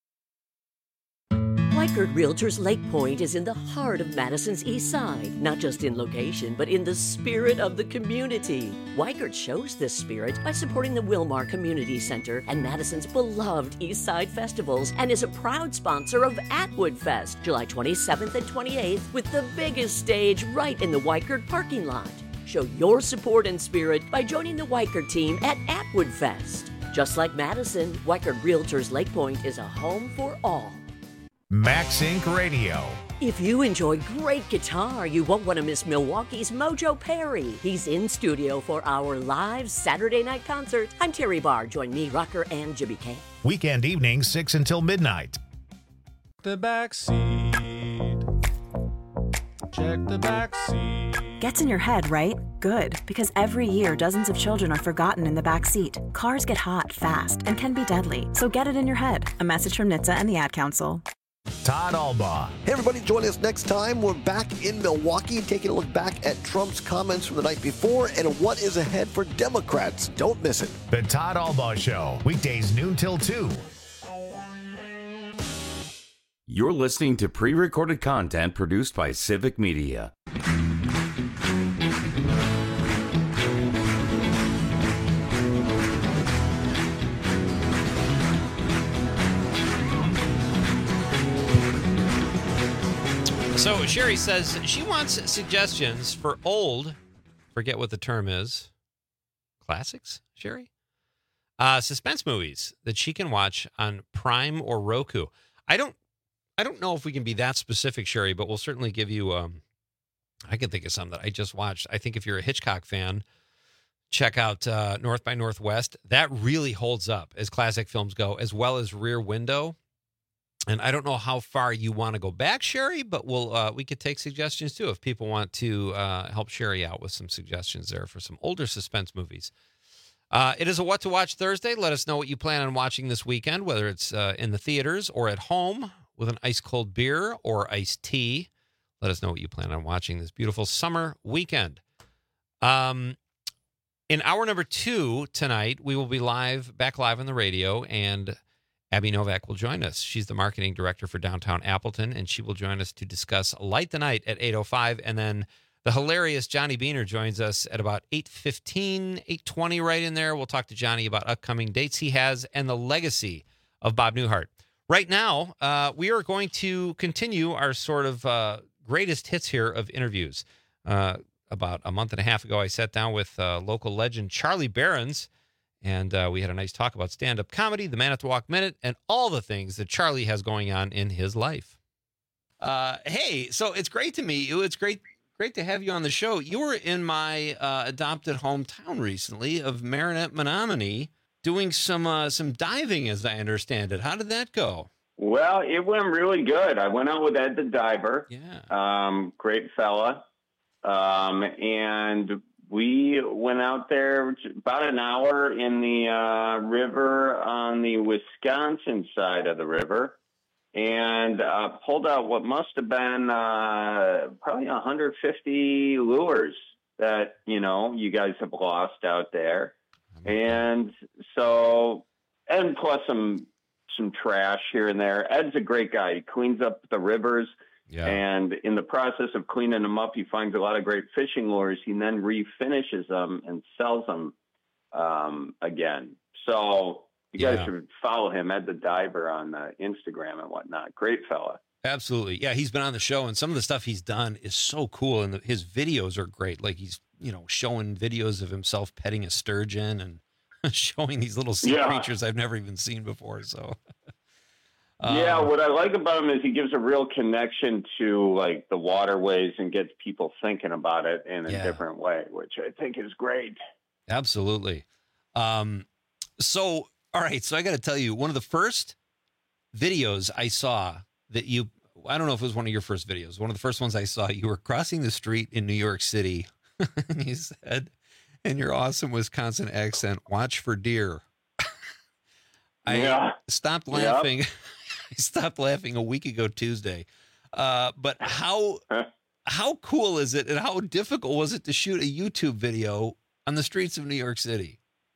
Speaker 24: Weichert Realtors Lake Point is in the heart of Madison's East Side, not just in location, but in the spirit of the community. Weichert shows this spirit by supporting the Wilmar Community Center and Madison's beloved East Side festivals, and is a proud sponsor of Atwood Fest, July twenty-seventh and twenty-eighth, with the biggest stage right in the Weichert parking lot. Show your support and spirit by joining the Weichert team at Atwood Fest. Just like Madison, Weichert Realtors Lake Point is a home for all.
Speaker 1: Max Incorporated. Radio.
Speaker 24: If you enjoy great guitar, you won't want to miss Milwaukee's Mojo Perry. He's in studio for our live Saturday night concert. I'm Terry Barr. Join me, Rocker, and Jimmy K.
Speaker 1: Weekend evenings, six until midnight.
Speaker 25: The back seat. Check the back seat.
Speaker 26: Gets in your head, right? Good, because every year dozens of children are forgotten in the back seat. Cars get hot fast and can be deadly, so get it in your head. A message from N H T S A and the Ad Council.
Speaker 1: Todd Albaugh.
Speaker 27: Hey, everybody, join us next time. We're back in Milwaukee, taking a look back at Trump's comments from the night before and what is ahead for Democrats. Don't miss it.
Speaker 1: The Todd Albaugh Show, weekdays noon till two.
Speaker 15: You're listening to pre-recorded content produced by Civic Media.
Speaker 14: So Sherry says she wants suggestions for old, forget what the term is, classics, Sherry? Uh, suspense movies that she can watch on Prime or Roku. I don't I don't know if we can be that specific, Sherry, but we'll certainly give you, um, I can think of some that I just watched. I think if you're a Hitchcock fan, check out uh, North by Northwest. That really holds up as classic films go, as well as Rear Window. And I don't know how far you want to go back, Sherry, but we'll uh, we could take suggestions too if people want to uh, help Sherry out with some suggestions there for some older suspense movies. Uh, it is a What to Watch Thursday. Let us know what you plan on watching this weekend, whether it's uh, in the theaters or at home with an ice-cold beer or iced tea. Let us know what you plan on watching this beautiful summer weekend. Um, in hour number two tonight, we will be live, back live on the radio, and Abby Novak will join us. She's the marketing director for Downtown Appleton, and she will join us to discuss Light the Night at eight oh five. And then the hilarious Johnny Beaner joins us at about eight fifteen, eight twenty, right in there. We'll talk to Johnny about upcoming dates he has and the legacy of Bob Newhart. Right now, uh, we are going to continue our sort of uh, greatest hits here of interviews. Uh, about a month and a half ago, I sat down with uh, local legend Charlie Berens, and uh, we had a nice talk about stand-up comedy, the Man at the Walk Minute, and all the things that Charlie has going on in his life. Uh, hey, so it's great to meet you. It's great great to have you on the show. You were in my uh, adopted hometown recently of Marinette, Menominee, doing some uh, some diving, as I understand it. How did that go?
Speaker 6: Well, it went really good. I went out with Ed the Diver.
Speaker 14: Yeah.
Speaker 6: Um, great fella. Um, and we went out there about an hour in the uh, river on the Wisconsin side of the river and uh, pulled out what must have been uh, probably one hundred fifty lures that, you know, you guys have lost out there. And so, and plus some some trash here and there. Ed's a great guy. He cleans up the rivers.
Speaker 14: Yeah.
Speaker 6: And in the process of cleaning them up, he finds a lot of great fishing lures. He then refinishes them and sells them um, again. So you guys
Speaker 14: Yeah.
Speaker 6: should follow him, Ed the Diver, on uh, Instagram and whatnot. Great fella.
Speaker 14: Absolutely. Yeah, he's been on the show, and some of the stuff he's done is so cool, and the, his videos are great. Like he's, you know, showing videos of himself petting a sturgeon and showing these little sea
Speaker 6: Yeah.
Speaker 14: creatures I've never even seen before. So,
Speaker 6: yeah,
Speaker 14: Um,
Speaker 6: what I like about him is he gives a real connection to like the waterways and gets people thinking about it in a
Speaker 14: Yeah.
Speaker 6: different way, which I think is great.
Speaker 14: Absolutely. Um, so, all right. So I got to tell you, one of the first videos I saw that you, I don't know if it was one of your first videos, one of the first ones I saw, you were crossing the street in New York City and you said, in your awesome Wisconsin accent, watch for deer. I
Speaker 6: Yeah.
Speaker 14: stopped
Speaker 6: Yep.
Speaker 14: laughing. I stopped laughing a week ago Tuesday. Uh, but how how cool is it, and how difficult was it to shoot a YouTube video on the streets of New York City?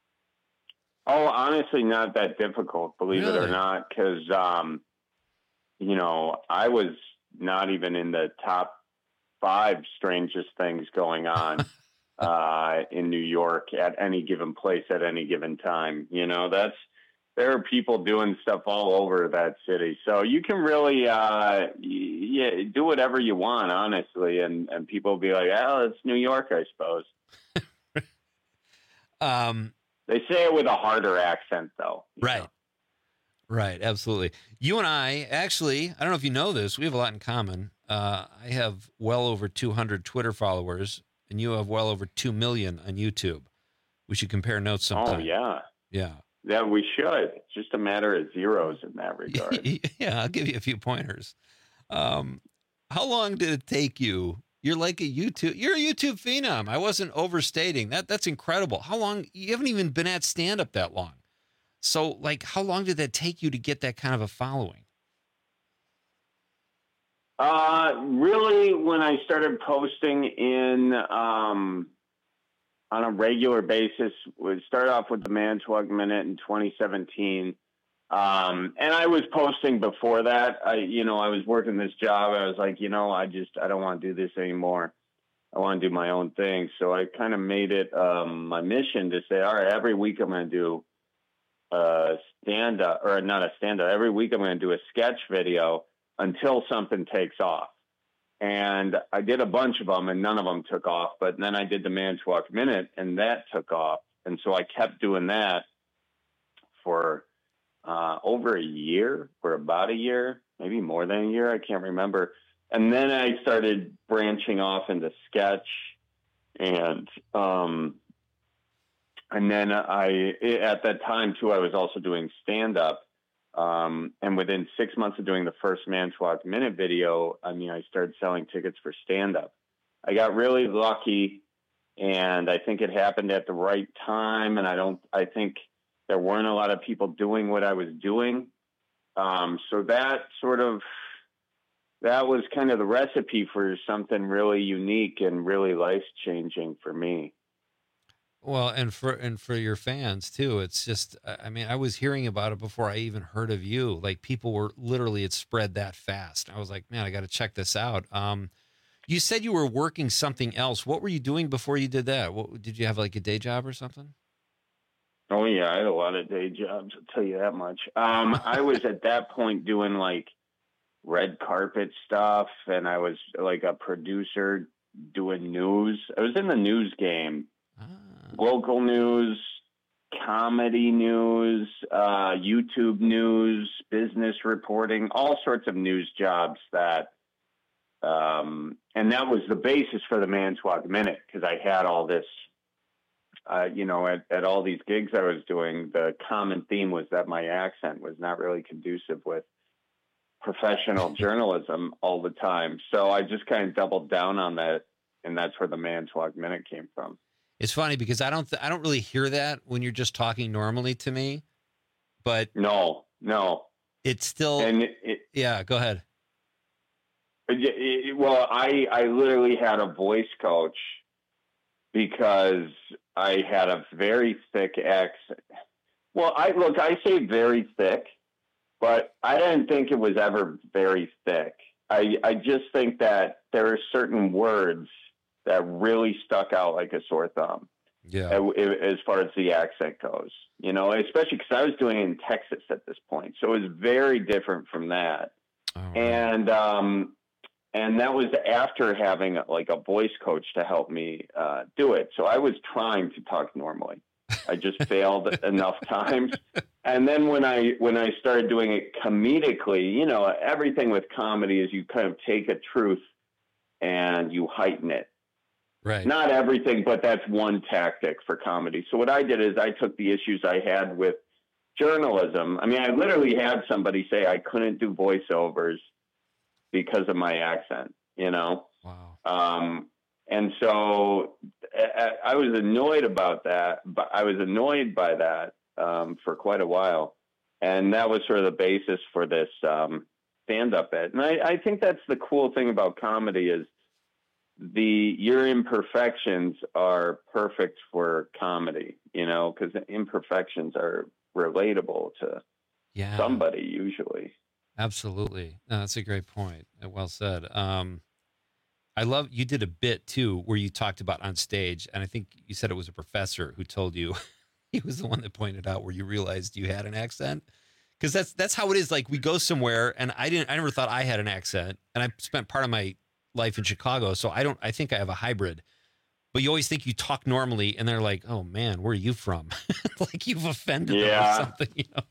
Speaker 6: Oh, honestly, not that difficult, believe it or
Speaker 14: Really?
Speaker 6: not, because, um, you know, I was not even in the top five strangest things going on uh, in New York at any given place at any given time. You know, that's, there are people doing stuff all over that city. So you can really uh, y- yeah, do whatever you want, honestly, and, and people will be like, oh, it's New York, I suppose.
Speaker 14: Um,
Speaker 6: They say it with a harder accent, though.
Speaker 14: Right. Right. Absolutely. You and I, actually, I don't know if you know this, we have a lot in common. Uh, I have well over two hundred Twitter followers, and you have well over two million on YouTube. We should compare notes sometime.
Speaker 6: Oh, yeah.
Speaker 14: Yeah.
Speaker 6: Yeah, we should. It's just a matter of zeros in that regard.
Speaker 14: Yeah, I'll give you a few pointers. Um, how long did it take you? You're like a YouTube, you're a YouTube phenom. I wasn't overstating that. That's incredible. How long? You haven't even been at stand-up that long. So, like, how long did that take you to get that kind of a following?
Speaker 6: Uh, really, when I started posting in um, on a regular basis, we started off with the Manitowoc Minute in twenty seventeen. Um, and I was posting before that. I, you know, I was working this job. I was like, you know, I just, I don't want to do this anymore. I want to do my own thing. So I kind of made it um, my mission to say, all right, every week I'm going to do a stand up, or not a stand up. Every week I'm going to do a sketch video until something takes off. And I did a bunch of them and none of them took off. But then I did the Manitowoc Minute and that took off. And so I kept doing that for uh, over a year or about a year, maybe more than a year. I can't remember. And then I started branching off into sketch and, um, and then I, at that time too, I was also doing stand up. Um, and within six months of doing the first Manitowoc Minute video, I mean, I started selling tickets for stand up. I got really lucky and I think it happened at the right time. And I don't, I think there weren't a lot of people doing what I was doing. Um, so that sort of, that was kind of the recipe for something really unique and really life-changing for me.
Speaker 14: Well, and for and for your fans too. It's just, I mean, I was hearing about it before I even heard of you. Like people were literally, it spread that fast. I was like, man, I got to check this out. Um, you said you were working something else. What were you doing before you did that? What, did you have like a day job or something?
Speaker 6: Oh yeah, I had a lot of day jobs. I'll tell you that much. Um, I was at that point doing like red carpet stuff, and I was like a producer doing news. I was in the news game, ah. Local news, comedy news, uh, YouTube news, business reporting, all sorts of news jobs that, um, and that was the basis for the Manitowoc Minute because I had all this, uh, you know, at, at all these gigs I was doing, the common theme was that my accent was not really conducive with professional journalism all the time. So I just kind of doubled down on that, and that's where the Manitowoc Minute came from.
Speaker 14: It's funny because I don't th- I don't really hear that when you're just talking normally to me, but
Speaker 6: no, no,
Speaker 14: it's still
Speaker 6: and it, it,
Speaker 14: yeah. Go ahead.
Speaker 6: It, it, well, I I literally had a voice coach because I had a very thick accent. Well, I look, I say very thick, but I didn't think it was ever very thick. I I just think that there are certain words that really stuck out like a sore thumb.
Speaker 14: Yeah.
Speaker 6: As far as the accent goes, you know, especially because I was doing it in Texas at this point. So it was very different from that. Oh, right. And, um, and that was after having like a voice coach to help me uh, do it. So I was trying to talk normally. I just failed enough times. And then when I, when I started doing it comedically, you know, everything with comedy is you kind of take a truth and you heighten it.
Speaker 14: Right.
Speaker 6: Not everything, but that's one tactic for comedy. So what I did is I took the issues I had with journalism. I mean, I literally had somebody say I couldn't do voiceovers because of my accent, you know?
Speaker 14: Wow.
Speaker 6: Um, and so I, I was annoyed about that, but I was annoyed by that um, for quite a while. And that was sort of the basis for this um, stand-up bit. And I, I think that's the cool thing about comedy is the your imperfections are perfect for comedy, you know, because the imperfections are relatable to
Speaker 14: yeah.
Speaker 6: somebody usually.
Speaker 14: Absolutely. No, that's a great point. Well said. Um, I love you did a bit too where you talked about on stage, and I think you said it was a professor who told you he was the one that pointed out where you realized you had an accent. Because that's that's how it is. Like we go somewhere, and I didn't. I never thought I had an accent, and I spent part of my life in Chicago, so I don't. I think I have a hybrid. But you always think you talk normally, and they're like, "Oh man, where are you from?" Like you've offended
Speaker 6: yeah.
Speaker 14: them or something. You know?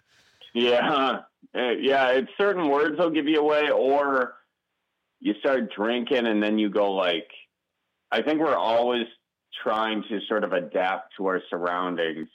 Speaker 6: Yeah, uh, yeah. It's certain words will give you away, or you start drinking, and then you go like. I think we're always trying to sort of adapt to our surroundings,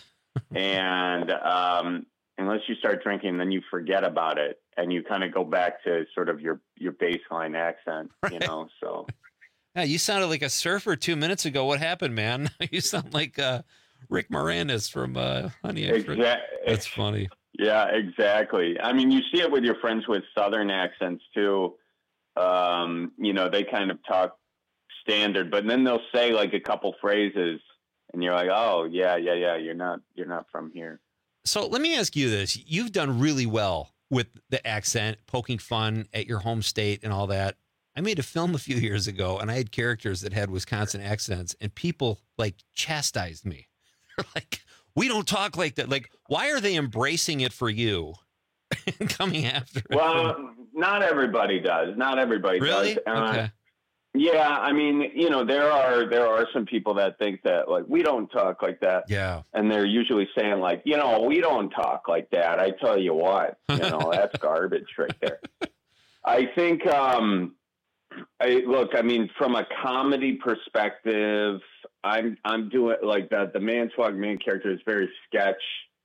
Speaker 6: and um, unless you start drinking, then you forget about it. And you kind of go back to sort of your, your baseline accent, right. you know, so.
Speaker 14: Yeah, you sounded like a surfer two minutes ago. What happened, man? You sound like uh, Rick Moranis from uh, Honey.
Speaker 6: Exactly.
Speaker 14: That's funny.
Speaker 6: Yeah, exactly. I mean, you see it with your friends with Southern accents, too. Um, you know, they kind of talk standard, but then they'll say like a couple phrases, and you're like, oh, yeah, yeah, yeah, you're not, you're not from here.
Speaker 14: So let me ask you this. You've done really well with the accent, poking fun at your home state and all that. I made a film a few years ago, and I had characters that had Wisconsin accents, and people like chastised me. They're like, we don't talk like that. Like, why are they embracing it for you and coming after it?
Speaker 6: Well, not everybody does. Not everybody
Speaker 14: Really?
Speaker 6: does. And
Speaker 14: Okay.
Speaker 6: I, yeah, I mean, you know, there are there are some people that think that like we don't talk like that.
Speaker 14: Yeah.
Speaker 6: And they're usually saying like, you know, we don't talk like that. I tell you what, you know, that's garbage right there. I think, um, I look, I mean, from a comedy perspective, I'm I'm doing like that. The Manitowoc main character is very sketch,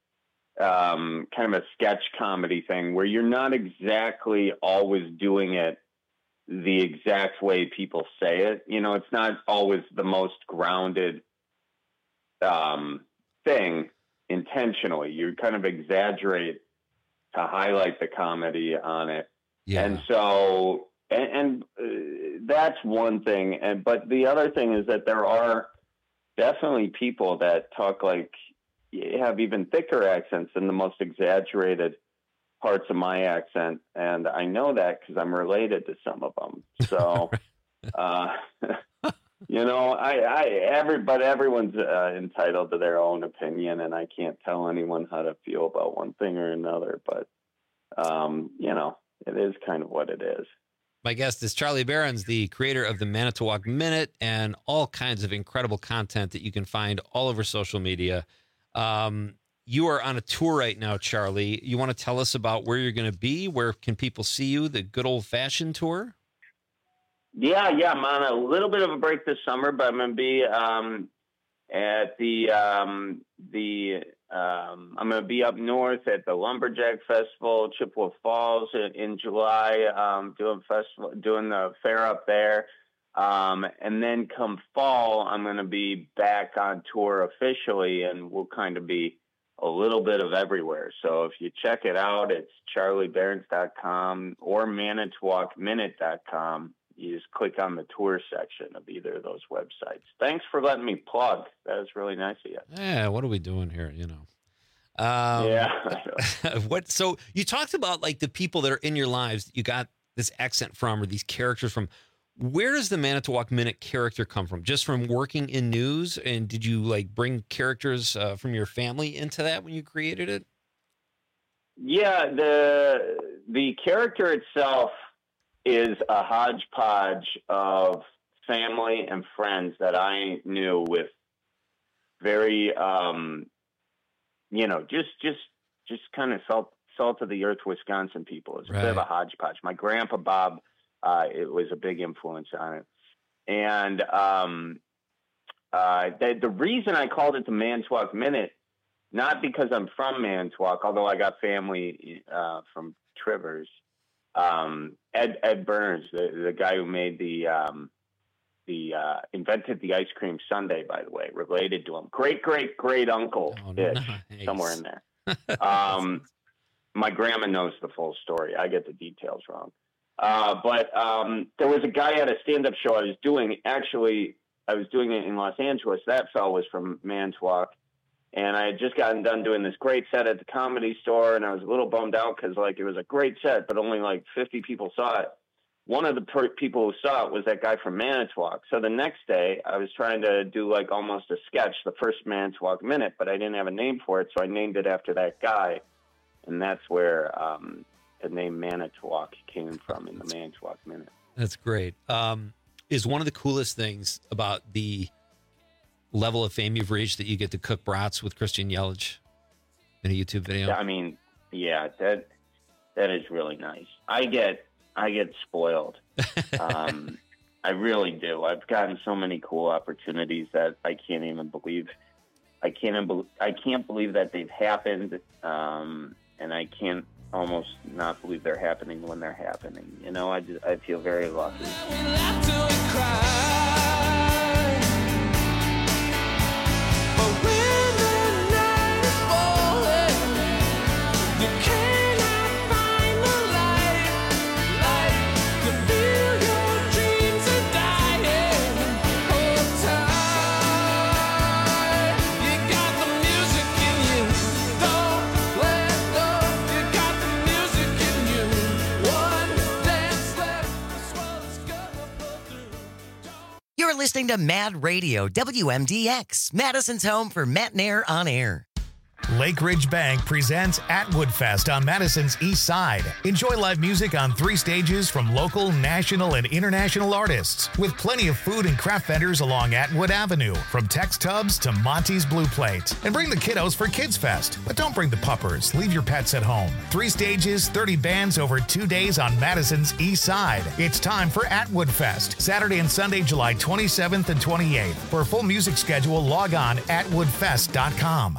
Speaker 6: um, kind of a sketch comedy thing where you're not exactly always doing it the exact way people say it. You know, it's not always the most grounded um, thing intentionally. You kind of exaggerate to highlight the comedy on it.
Speaker 14: Yeah.
Speaker 6: And so, and, and uh, that's one thing. And, but the other thing is that there are definitely people that talk like, have even thicker accents than the most exaggerated parts of my accent, and I know that because I'm related to some of them. So, uh, you know, I, I, every, but everyone's uh, entitled to their own opinion, and I can't tell anyone how to feel about one thing or another. But, um, you know, it is kind of what it is.
Speaker 14: My guest is Charlie Berens, the creator of the Manitowoc Minute and all kinds of incredible content that you can find all over social media. Um, You are on a tour right now, Charlie. You want to tell us about where you're going to be? Where can people see you? The good old-fashioned tour?
Speaker 6: Yeah, yeah. I'm on a little bit of a break this summer, but I'm going to be um, at the um, the um, I'm going to be up north at the Lumberjack Festival, Chippewa Falls, in, in July, um, doing festival, doing the fair up there, um, and then come fall, I'm going to be back on tour officially, and we'll kind of be a little bit of everywhere. So if you check it out, it's charlie berens dot com or manitowoc minute dot com. You just click on the tour section of either of those websites. Thanks for letting me plug. That was really nice of you.
Speaker 14: Yeah, what are we doing here, you know? Um,
Speaker 6: yeah.
Speaker 14: what? So you talked about like the people that are in your lives that you got this accent from or these characters from. Where does the Manitowoc Minute character come from? Just from working in news? And did you like bring characters uh, from your family into that when you created it?
Speaker 6: Yeah, the the character itself is a hodgepodge of family and friends that I knew with very, um, you know, just just just kind of salt salt of the earth Wisconsin people. It's a
Speaker 14: Right.
Speaker 6: bit of a hodgepodge. My grandpa Bob. Uh, it was a big influence on it. And um, uh, the, the reason I called it the Manitowoc Minute, not because I'm from Manitowoc, although I got family uh, from Trivers, um, Ed Ed Burns, the, the guy who made the, um, the uh, invented the ice cream sundae, by the way, related to him. Great, great, great uncle,
Speaker 14: Oh,
Speaker 6: ish,
Speaker 14: nice.
Speaker 6: somewhere in there. um, my grandma knows the full story. I get the details wrong. Uh, but um, there was a guy at a stand-up show I was doing. Actually, I was doing it in Los Angeles. That fellow was from Manitowoc. And I had just gotten done doing this great set at the Comedy Store, and I was a little bummed out because, like, it was a great set, but only, like, fifty people saw it. One of the per- people who saw it was that guy from Manitowoc. So the next day, I was trying to do, like, almost a sketch, the first Manitowoc Minute, but I didn't have a name for it, so I named it after that guy. And that's where um, the name Manitowoc came from in the Manitowoc Minute.
Speaker 14: That's great. Um, is one of the coolest things about the level of fame you've reached that you get to cook brats with Christian Yelich in a YouTube video?
Speaker 6: I mean, yeah, that that is really nice. I get I get spoiled. um, I really do. I've gotten so many cool opportunities that I can't even believe. I can't even, I can't believe that they've happened, um, and I can't almost not believe they're happening when they're happening. You know, I just, I feel very lucky.
Speaker 7: You're listening to Mad Radio, W M D X, Madison's home for Matt and Air on air.
Speaker 1: Lake Ridge Bank presents Atwood Fest on Madison's East Side. Enjoy live music on three stages from local, national, and international artists, with plenty of food and craft vendors along Atwood Avenue, from Tex Tubs to Monty's Blue Plate. And bring the kiddos for Kids Fest, but don't bring the puppers. Leave your pets at home. Three stages, thirty bands over two days on Madison's East Side. It's time for Atwood Fest, Saturday and Sunday, July twenty-seventh and twenty-eighth. For a full music schedule, log on atwood fest dot com.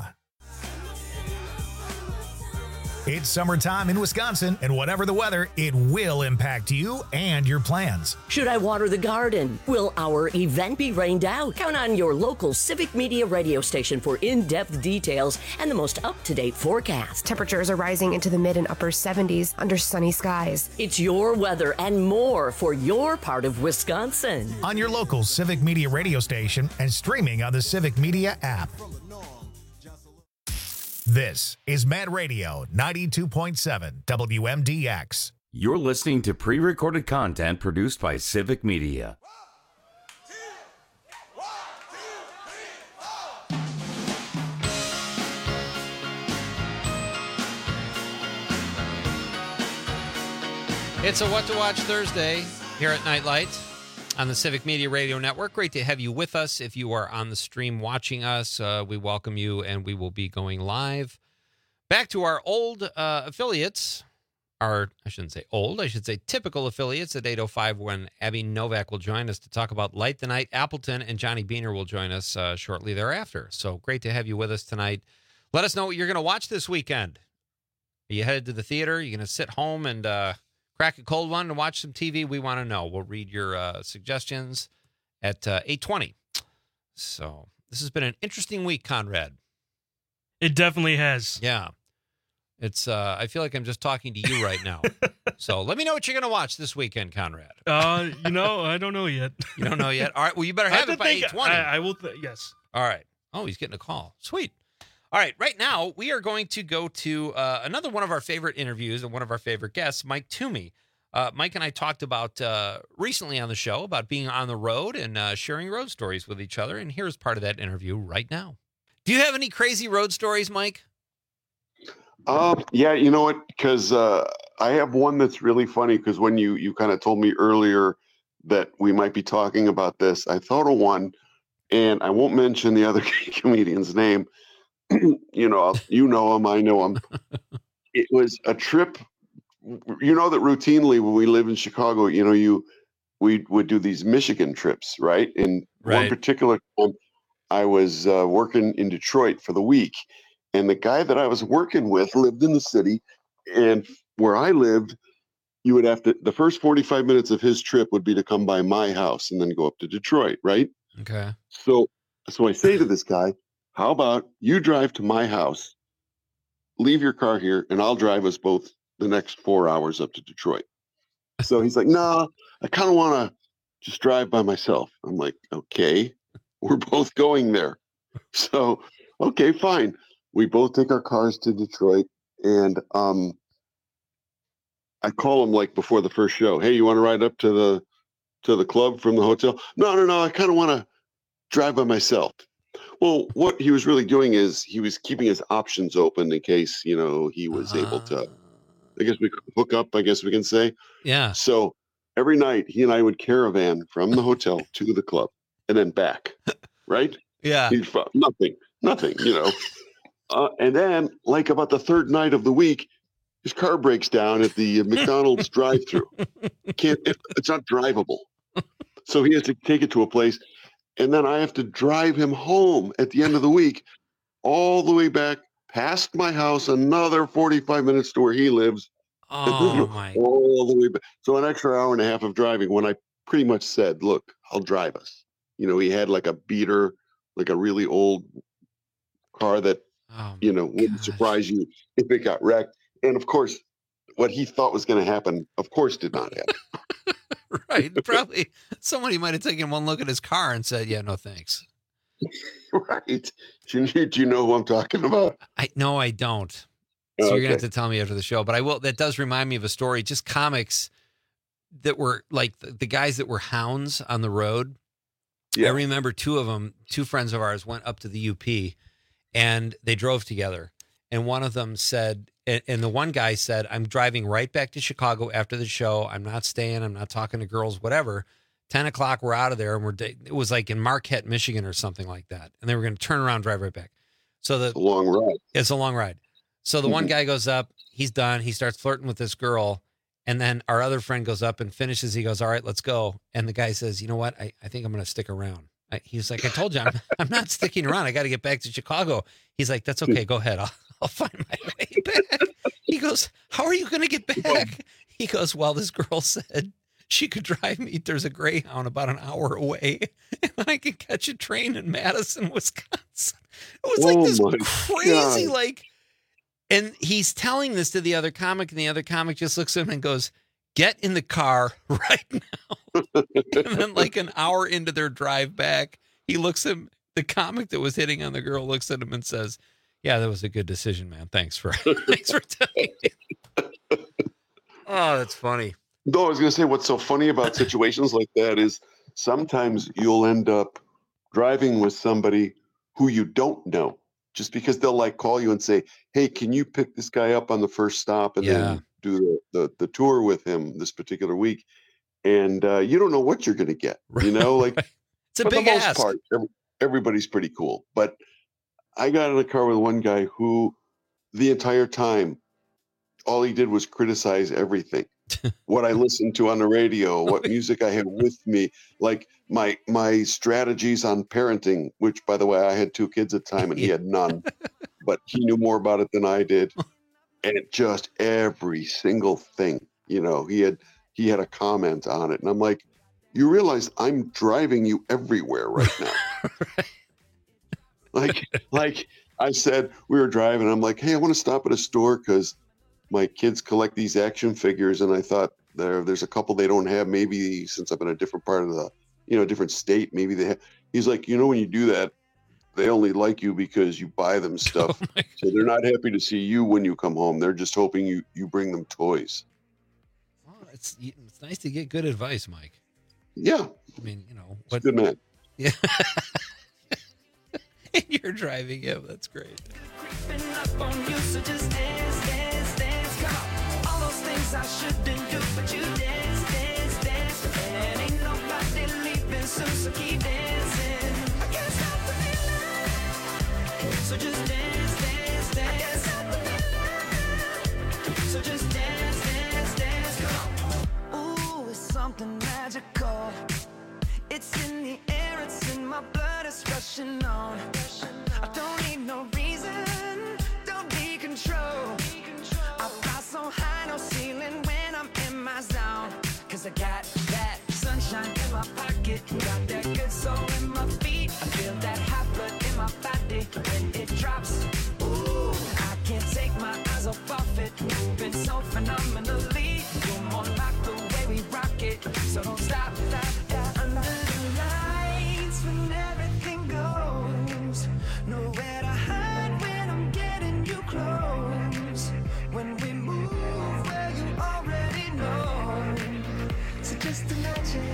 Speaker 1: It's summertime in Wisconsin, and whatever the weather, it will impact you and your plans.
Speaker 24: Should I water the garden? Will our event be rained out? Count on your local Civic Media radio station for in-depth details and the most up-to-date forecast.
Speaker 7: Temperatures are rising into the mid and upper seventies under sunny skies.
Speaker 24: It's your weather and more for your part of Wisconsin.
Speaker 1: On your local Civic Media radio station and streaming on the Civic Media app. This is Mad Radio ninety-two point seven W M D X.
Speaker 15: You're listening to pre-recorded content produced by Civic Media.
Speaker 14: It's a What to Watch Thursday here at Nightlight on the Civic Media Radio Network. Great to have you with us. If you are on the stream watching us, uh, we welcome you, and we will be going live back to our old uh, affiliates, our, I shouldn't say old, I should say typical affiliates at eight oh five when Abby Novak will join us to talk about Light the Night. Appleton and Johnny Beaner will join us uh, shortly thereafter. So great to have you with us tonight. Let us know what you're going to watch this weekend. Are you headed to the theater? Are you going to sit home and uh, crack a cold one and watch some T V? We want to know. We'll read your uh, suggestions at uh, eight twenty. So this has been an interesting week, Conrad.
Speaker 8: It definitely has.
Speaker 14: Yeah. It's. Uh, I feel like I'm just talking to you right now. So let me know what you're going to watch this weekend, Conrad.
Speaker 8: Uh, you know, I don't know yet.
Speaker 14: You don't know yet? All right. Well, you better have, have it by eight twenty.
Speaker 8: I, I will. Th- yes.
Speaker 14: All right. Oh, he's getting a call. Sweet. All right, right now, we are going to go to uh, another one of our favorite interviews and one of our favorite guests, Mike Toomey. Uh, Mike and I talked about uh, recently on the show about being on the road and uh, sharing road stories with each other, and here's part of that interview right now. Do you have any crazy road stories, Mike?
Speaker 9: Um, yeah, you know what? Because uh, I have one that's really funny, because when you, you kind of told me earlier that we might be talking about this, I thought of one, and I won't mention the other comedian's name. You know, you know him, I know him. It was a trip. You know that routinely when we live in Chicago, you know, you we would do these Michigan trips, right? And
Speaker 14: right.
Speaker 9: one particular time, I was uh, working in Detroit for the week, and the guy that I was working with lived in the city, and where I lived, you would have to, the first forty-five minutes of his trip would be to come by my house and then go up to Detroit, right?
Speaker 14: Okay.
Speaker 9: So, so I say to this guy, how about you drive to my house, leave your car here, and I'll drive us both the next four hours up to Detroit. So he's like, no, nah, I kind of want to just drive by myself. I'm like, okay, we're both going there. So, okay, fine. We both take our cars to Detroit, and um, I call him like before the first show. Hey, you want to ride up to the to the club from the hotel? No, no, no. I kind of want to drive by myself. Well, what he was really doing is he was keeping his options open in case, you know, he was uh-huh. able to, I guess we could hook up, I guess we can say.
Speaker 14: Yeah.
Speaker 9: So every night he and I would caravan from the hotel to the club and then back, right?
Speaker 14: Yeah.
Speaker 9: He'd, nothing, nothing, you know. Uh, and then like about the third night of the week, his car breaks down at the McDonald's drive-thru. Can't, it, it's not drivable. So he has to take it to a place. And then I have to drive him home at the end of the week, all the way back past my house, another forty-five minutes to where he lives.
Speaker 14: Oh, my.
Speaker 9: All the way back. So an extra hour and a half of driving when I pretty much said, look, I'll drive us. You know, he had like a beater, like a really old car that,
Speaker 14: oh,
Speaker 9: you know, wouldn't
Speaker 14: gosh.
Speaker 9: surprise you if it got wrecked. And of course, what he thought was going to happen, of course, did not happen.
Speaker 14: Right. Probably somebody might have taken one look at his car and said, yeah, no, thanks.
Speaker 9: Right. Do you, do you know who I'm talking about?
Speaker 14: I No, I don't. So
Speaker 9: okay.
Speaker 14: You're going to have to tell me after the show. But I will. That does remind me of a story. Just comics that were like the, the guys that were hounds on the road.
Speaker 9: Yeah.
Speaker 14: I remember two of them, two friends of ours went up to the U P and they drove together. and one of them said, and, and the one guy said, I'm driving right back to Chicago after the show. I'm not staying. I'm not talking to girls, whatever. ten o'clock, we're out of there. And we're, it was like in Marquette, Michigan or something like that. And they were going to turn around, drive right back. So the
Speaker 9: It's a long ride.
Speaker 14: It's a long ride. So the one guy goes up, he's done. He starts flirting with this girl. And then our other friend goes up and finishes. He goes, all right, let's go. And the guy says, you know what? I, I think I'm going to stick around. I, he's like, I told you, I'm, I'm not sticking around. I got to get back to Chicago. He's like, that's okay. Go ahead. I'll, I'll find my way back. He goes, how are you going to get back? He goes, well, this girl said she could drive me. There's a Greyhound about an hour away. And I can catch a train in Madison, Wisconsin. It was like
Speaker 9: Oh
Speaker 14: this
Speaker 9: my
Speaker 14: crazy,
Speaker 9: God.
Speaker 14: like, and he's telling this to the other comic, and the other comic just looks at him and goes, get in the car right now. And then like an hour into their drive back, he looks at him, the comic that was hitting on the girl looks at him and says, yeah, that was a good decision, man. Thanks for, thanks for telling me. Oh, that's funny.
Speaker 9: No, I was going to say what's so funny about situations like that is sometimes you'll end up driving with somebody who you don't know just because they'll like call you and say, hey, can you pick this guy up on the first stop and
Speaker 14: Yeah.
Speaker 9: then do the, the, the tour with him this particular week? And uh, you don't know what you're going to get, you know, like
Speaker 14: It's a
Speaker 9: for
Speaker 14: big
Speaker 9: the most
Speaker 14: ask.
Speaker 9: part, every, everybody's pretty cool. But I got in a car with one guy who the entire time, all he did was criticize everything. What I listened to on the radio, what music I had with me, like my my strategies on parenting, which by the way, I had two kids at the time and he had none, but he knew more about it than I did. And it just every single thing, you know, he had he had a comment on it. And I'm like, you realize I'm driving you everywhere right now. Like, like I said, we were driving. I'm like, hey, I want to stop at a store because my kids collect these action figures, and I thought there, there's a couple they don't have. Maybe since I'm in a different part of the, you know, different state, maybe they have. He's like, you know, when you do that, they only like you because you buy them stuff.
Speaker 14: Oh
Speaker 9: So they're not happy to see you when you come home. They're just hoping you you bring them toys.
Speaker 14: Well, it's it's nice to get good advice, Mike.
Speaker 9: Yeah,
Speaker 14: I mean, you know,
Speaker 9: what good man.
Speaker 14: Yeah. You're driving him. That's great.
Speaker 3: I shouldn't do, but you dance, dance, dance, and ain't nobody leaving soon, so keep dancing. I can't stop the feeling, so just dance, dance, dance. I can't stop the feeling, so just dance, dance, dance. Come on. Ooh, it's something magical. It's in the air, it's in my blood, it's rushing on. I don't need no reason, don't need control. I fly so high, no ceiling when I'm in my zone. Cause I got that sunshine in my pocket, got that good soul in my feet. I feel that hot blood in my body when it drops. Ooh, I can't take my eyes off of it, moving so phenomenally. You're more like the way we rock it, so don't stop, stop, stop. Under the lights when everything goes, nowhere to hide when I'm getting you close. When we move where you already know, so just imagine.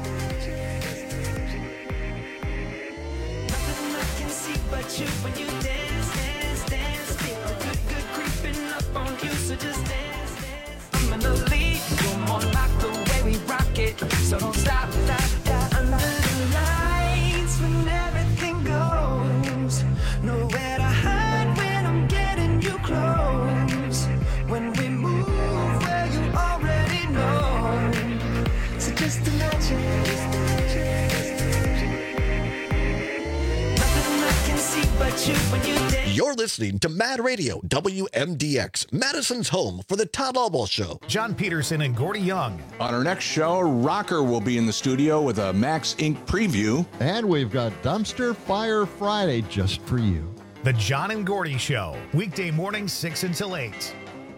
Speaker 3: Nothing I can see but you when you dance, dance, dance. Feel the good, good creeping up on you, so just dance, dance. I'm in the lead, you're more like the way we rock it, so don't stop, stop, stop. Under the lights when everything goes, nowhere to hide when I'm getting you close. When we move where you already know, so just imagine. Nothing I can see but you when you dance.
Speaker 27: You're listening to Mad Radio, W M D X, Madison's home for the Todd Albaugh Show.
Speaker 1: John Peterson and Gordy Young.
Speaker 21: On our next show, Rocker will be in the studio with a Max Incorporated preview.
Speaker 10: And we've got Dumpster Fire Friday just for you.
Speaker 1: The John and Gordy Show, weekday mornings six until eight.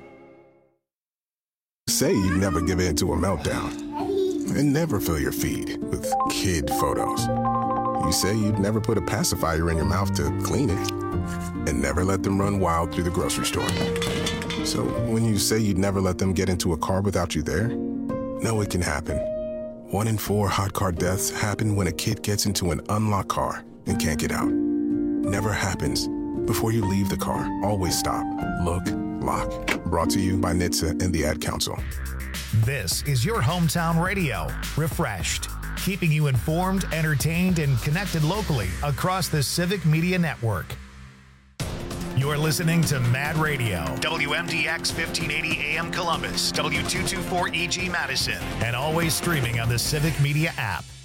Speaker 12: Say you never give in to a meltdown and never fill your feed with kid photos. You say you'd never put a pacifier in your mouth to clean it and never let them run wild through the grocery store. So when you say you'd never let them get into a car without you there, no, it can happen. One in four hot car deaths happen when a kid gets into an unlocked car and can't get out. Never happens Before you leave the car, always stop, look, lock. Brought to you by N H T S A and the Ad Council.
Speaker 1: This is your hometown radio, refreshed, keeping you informed, entertained, and connected locally across the Civic Media Network. You're listening to Mad Radio, W M D X fifteen eighty A M Columbus, W two twenty-four E G Madison, and always streaming on the Civic Media app.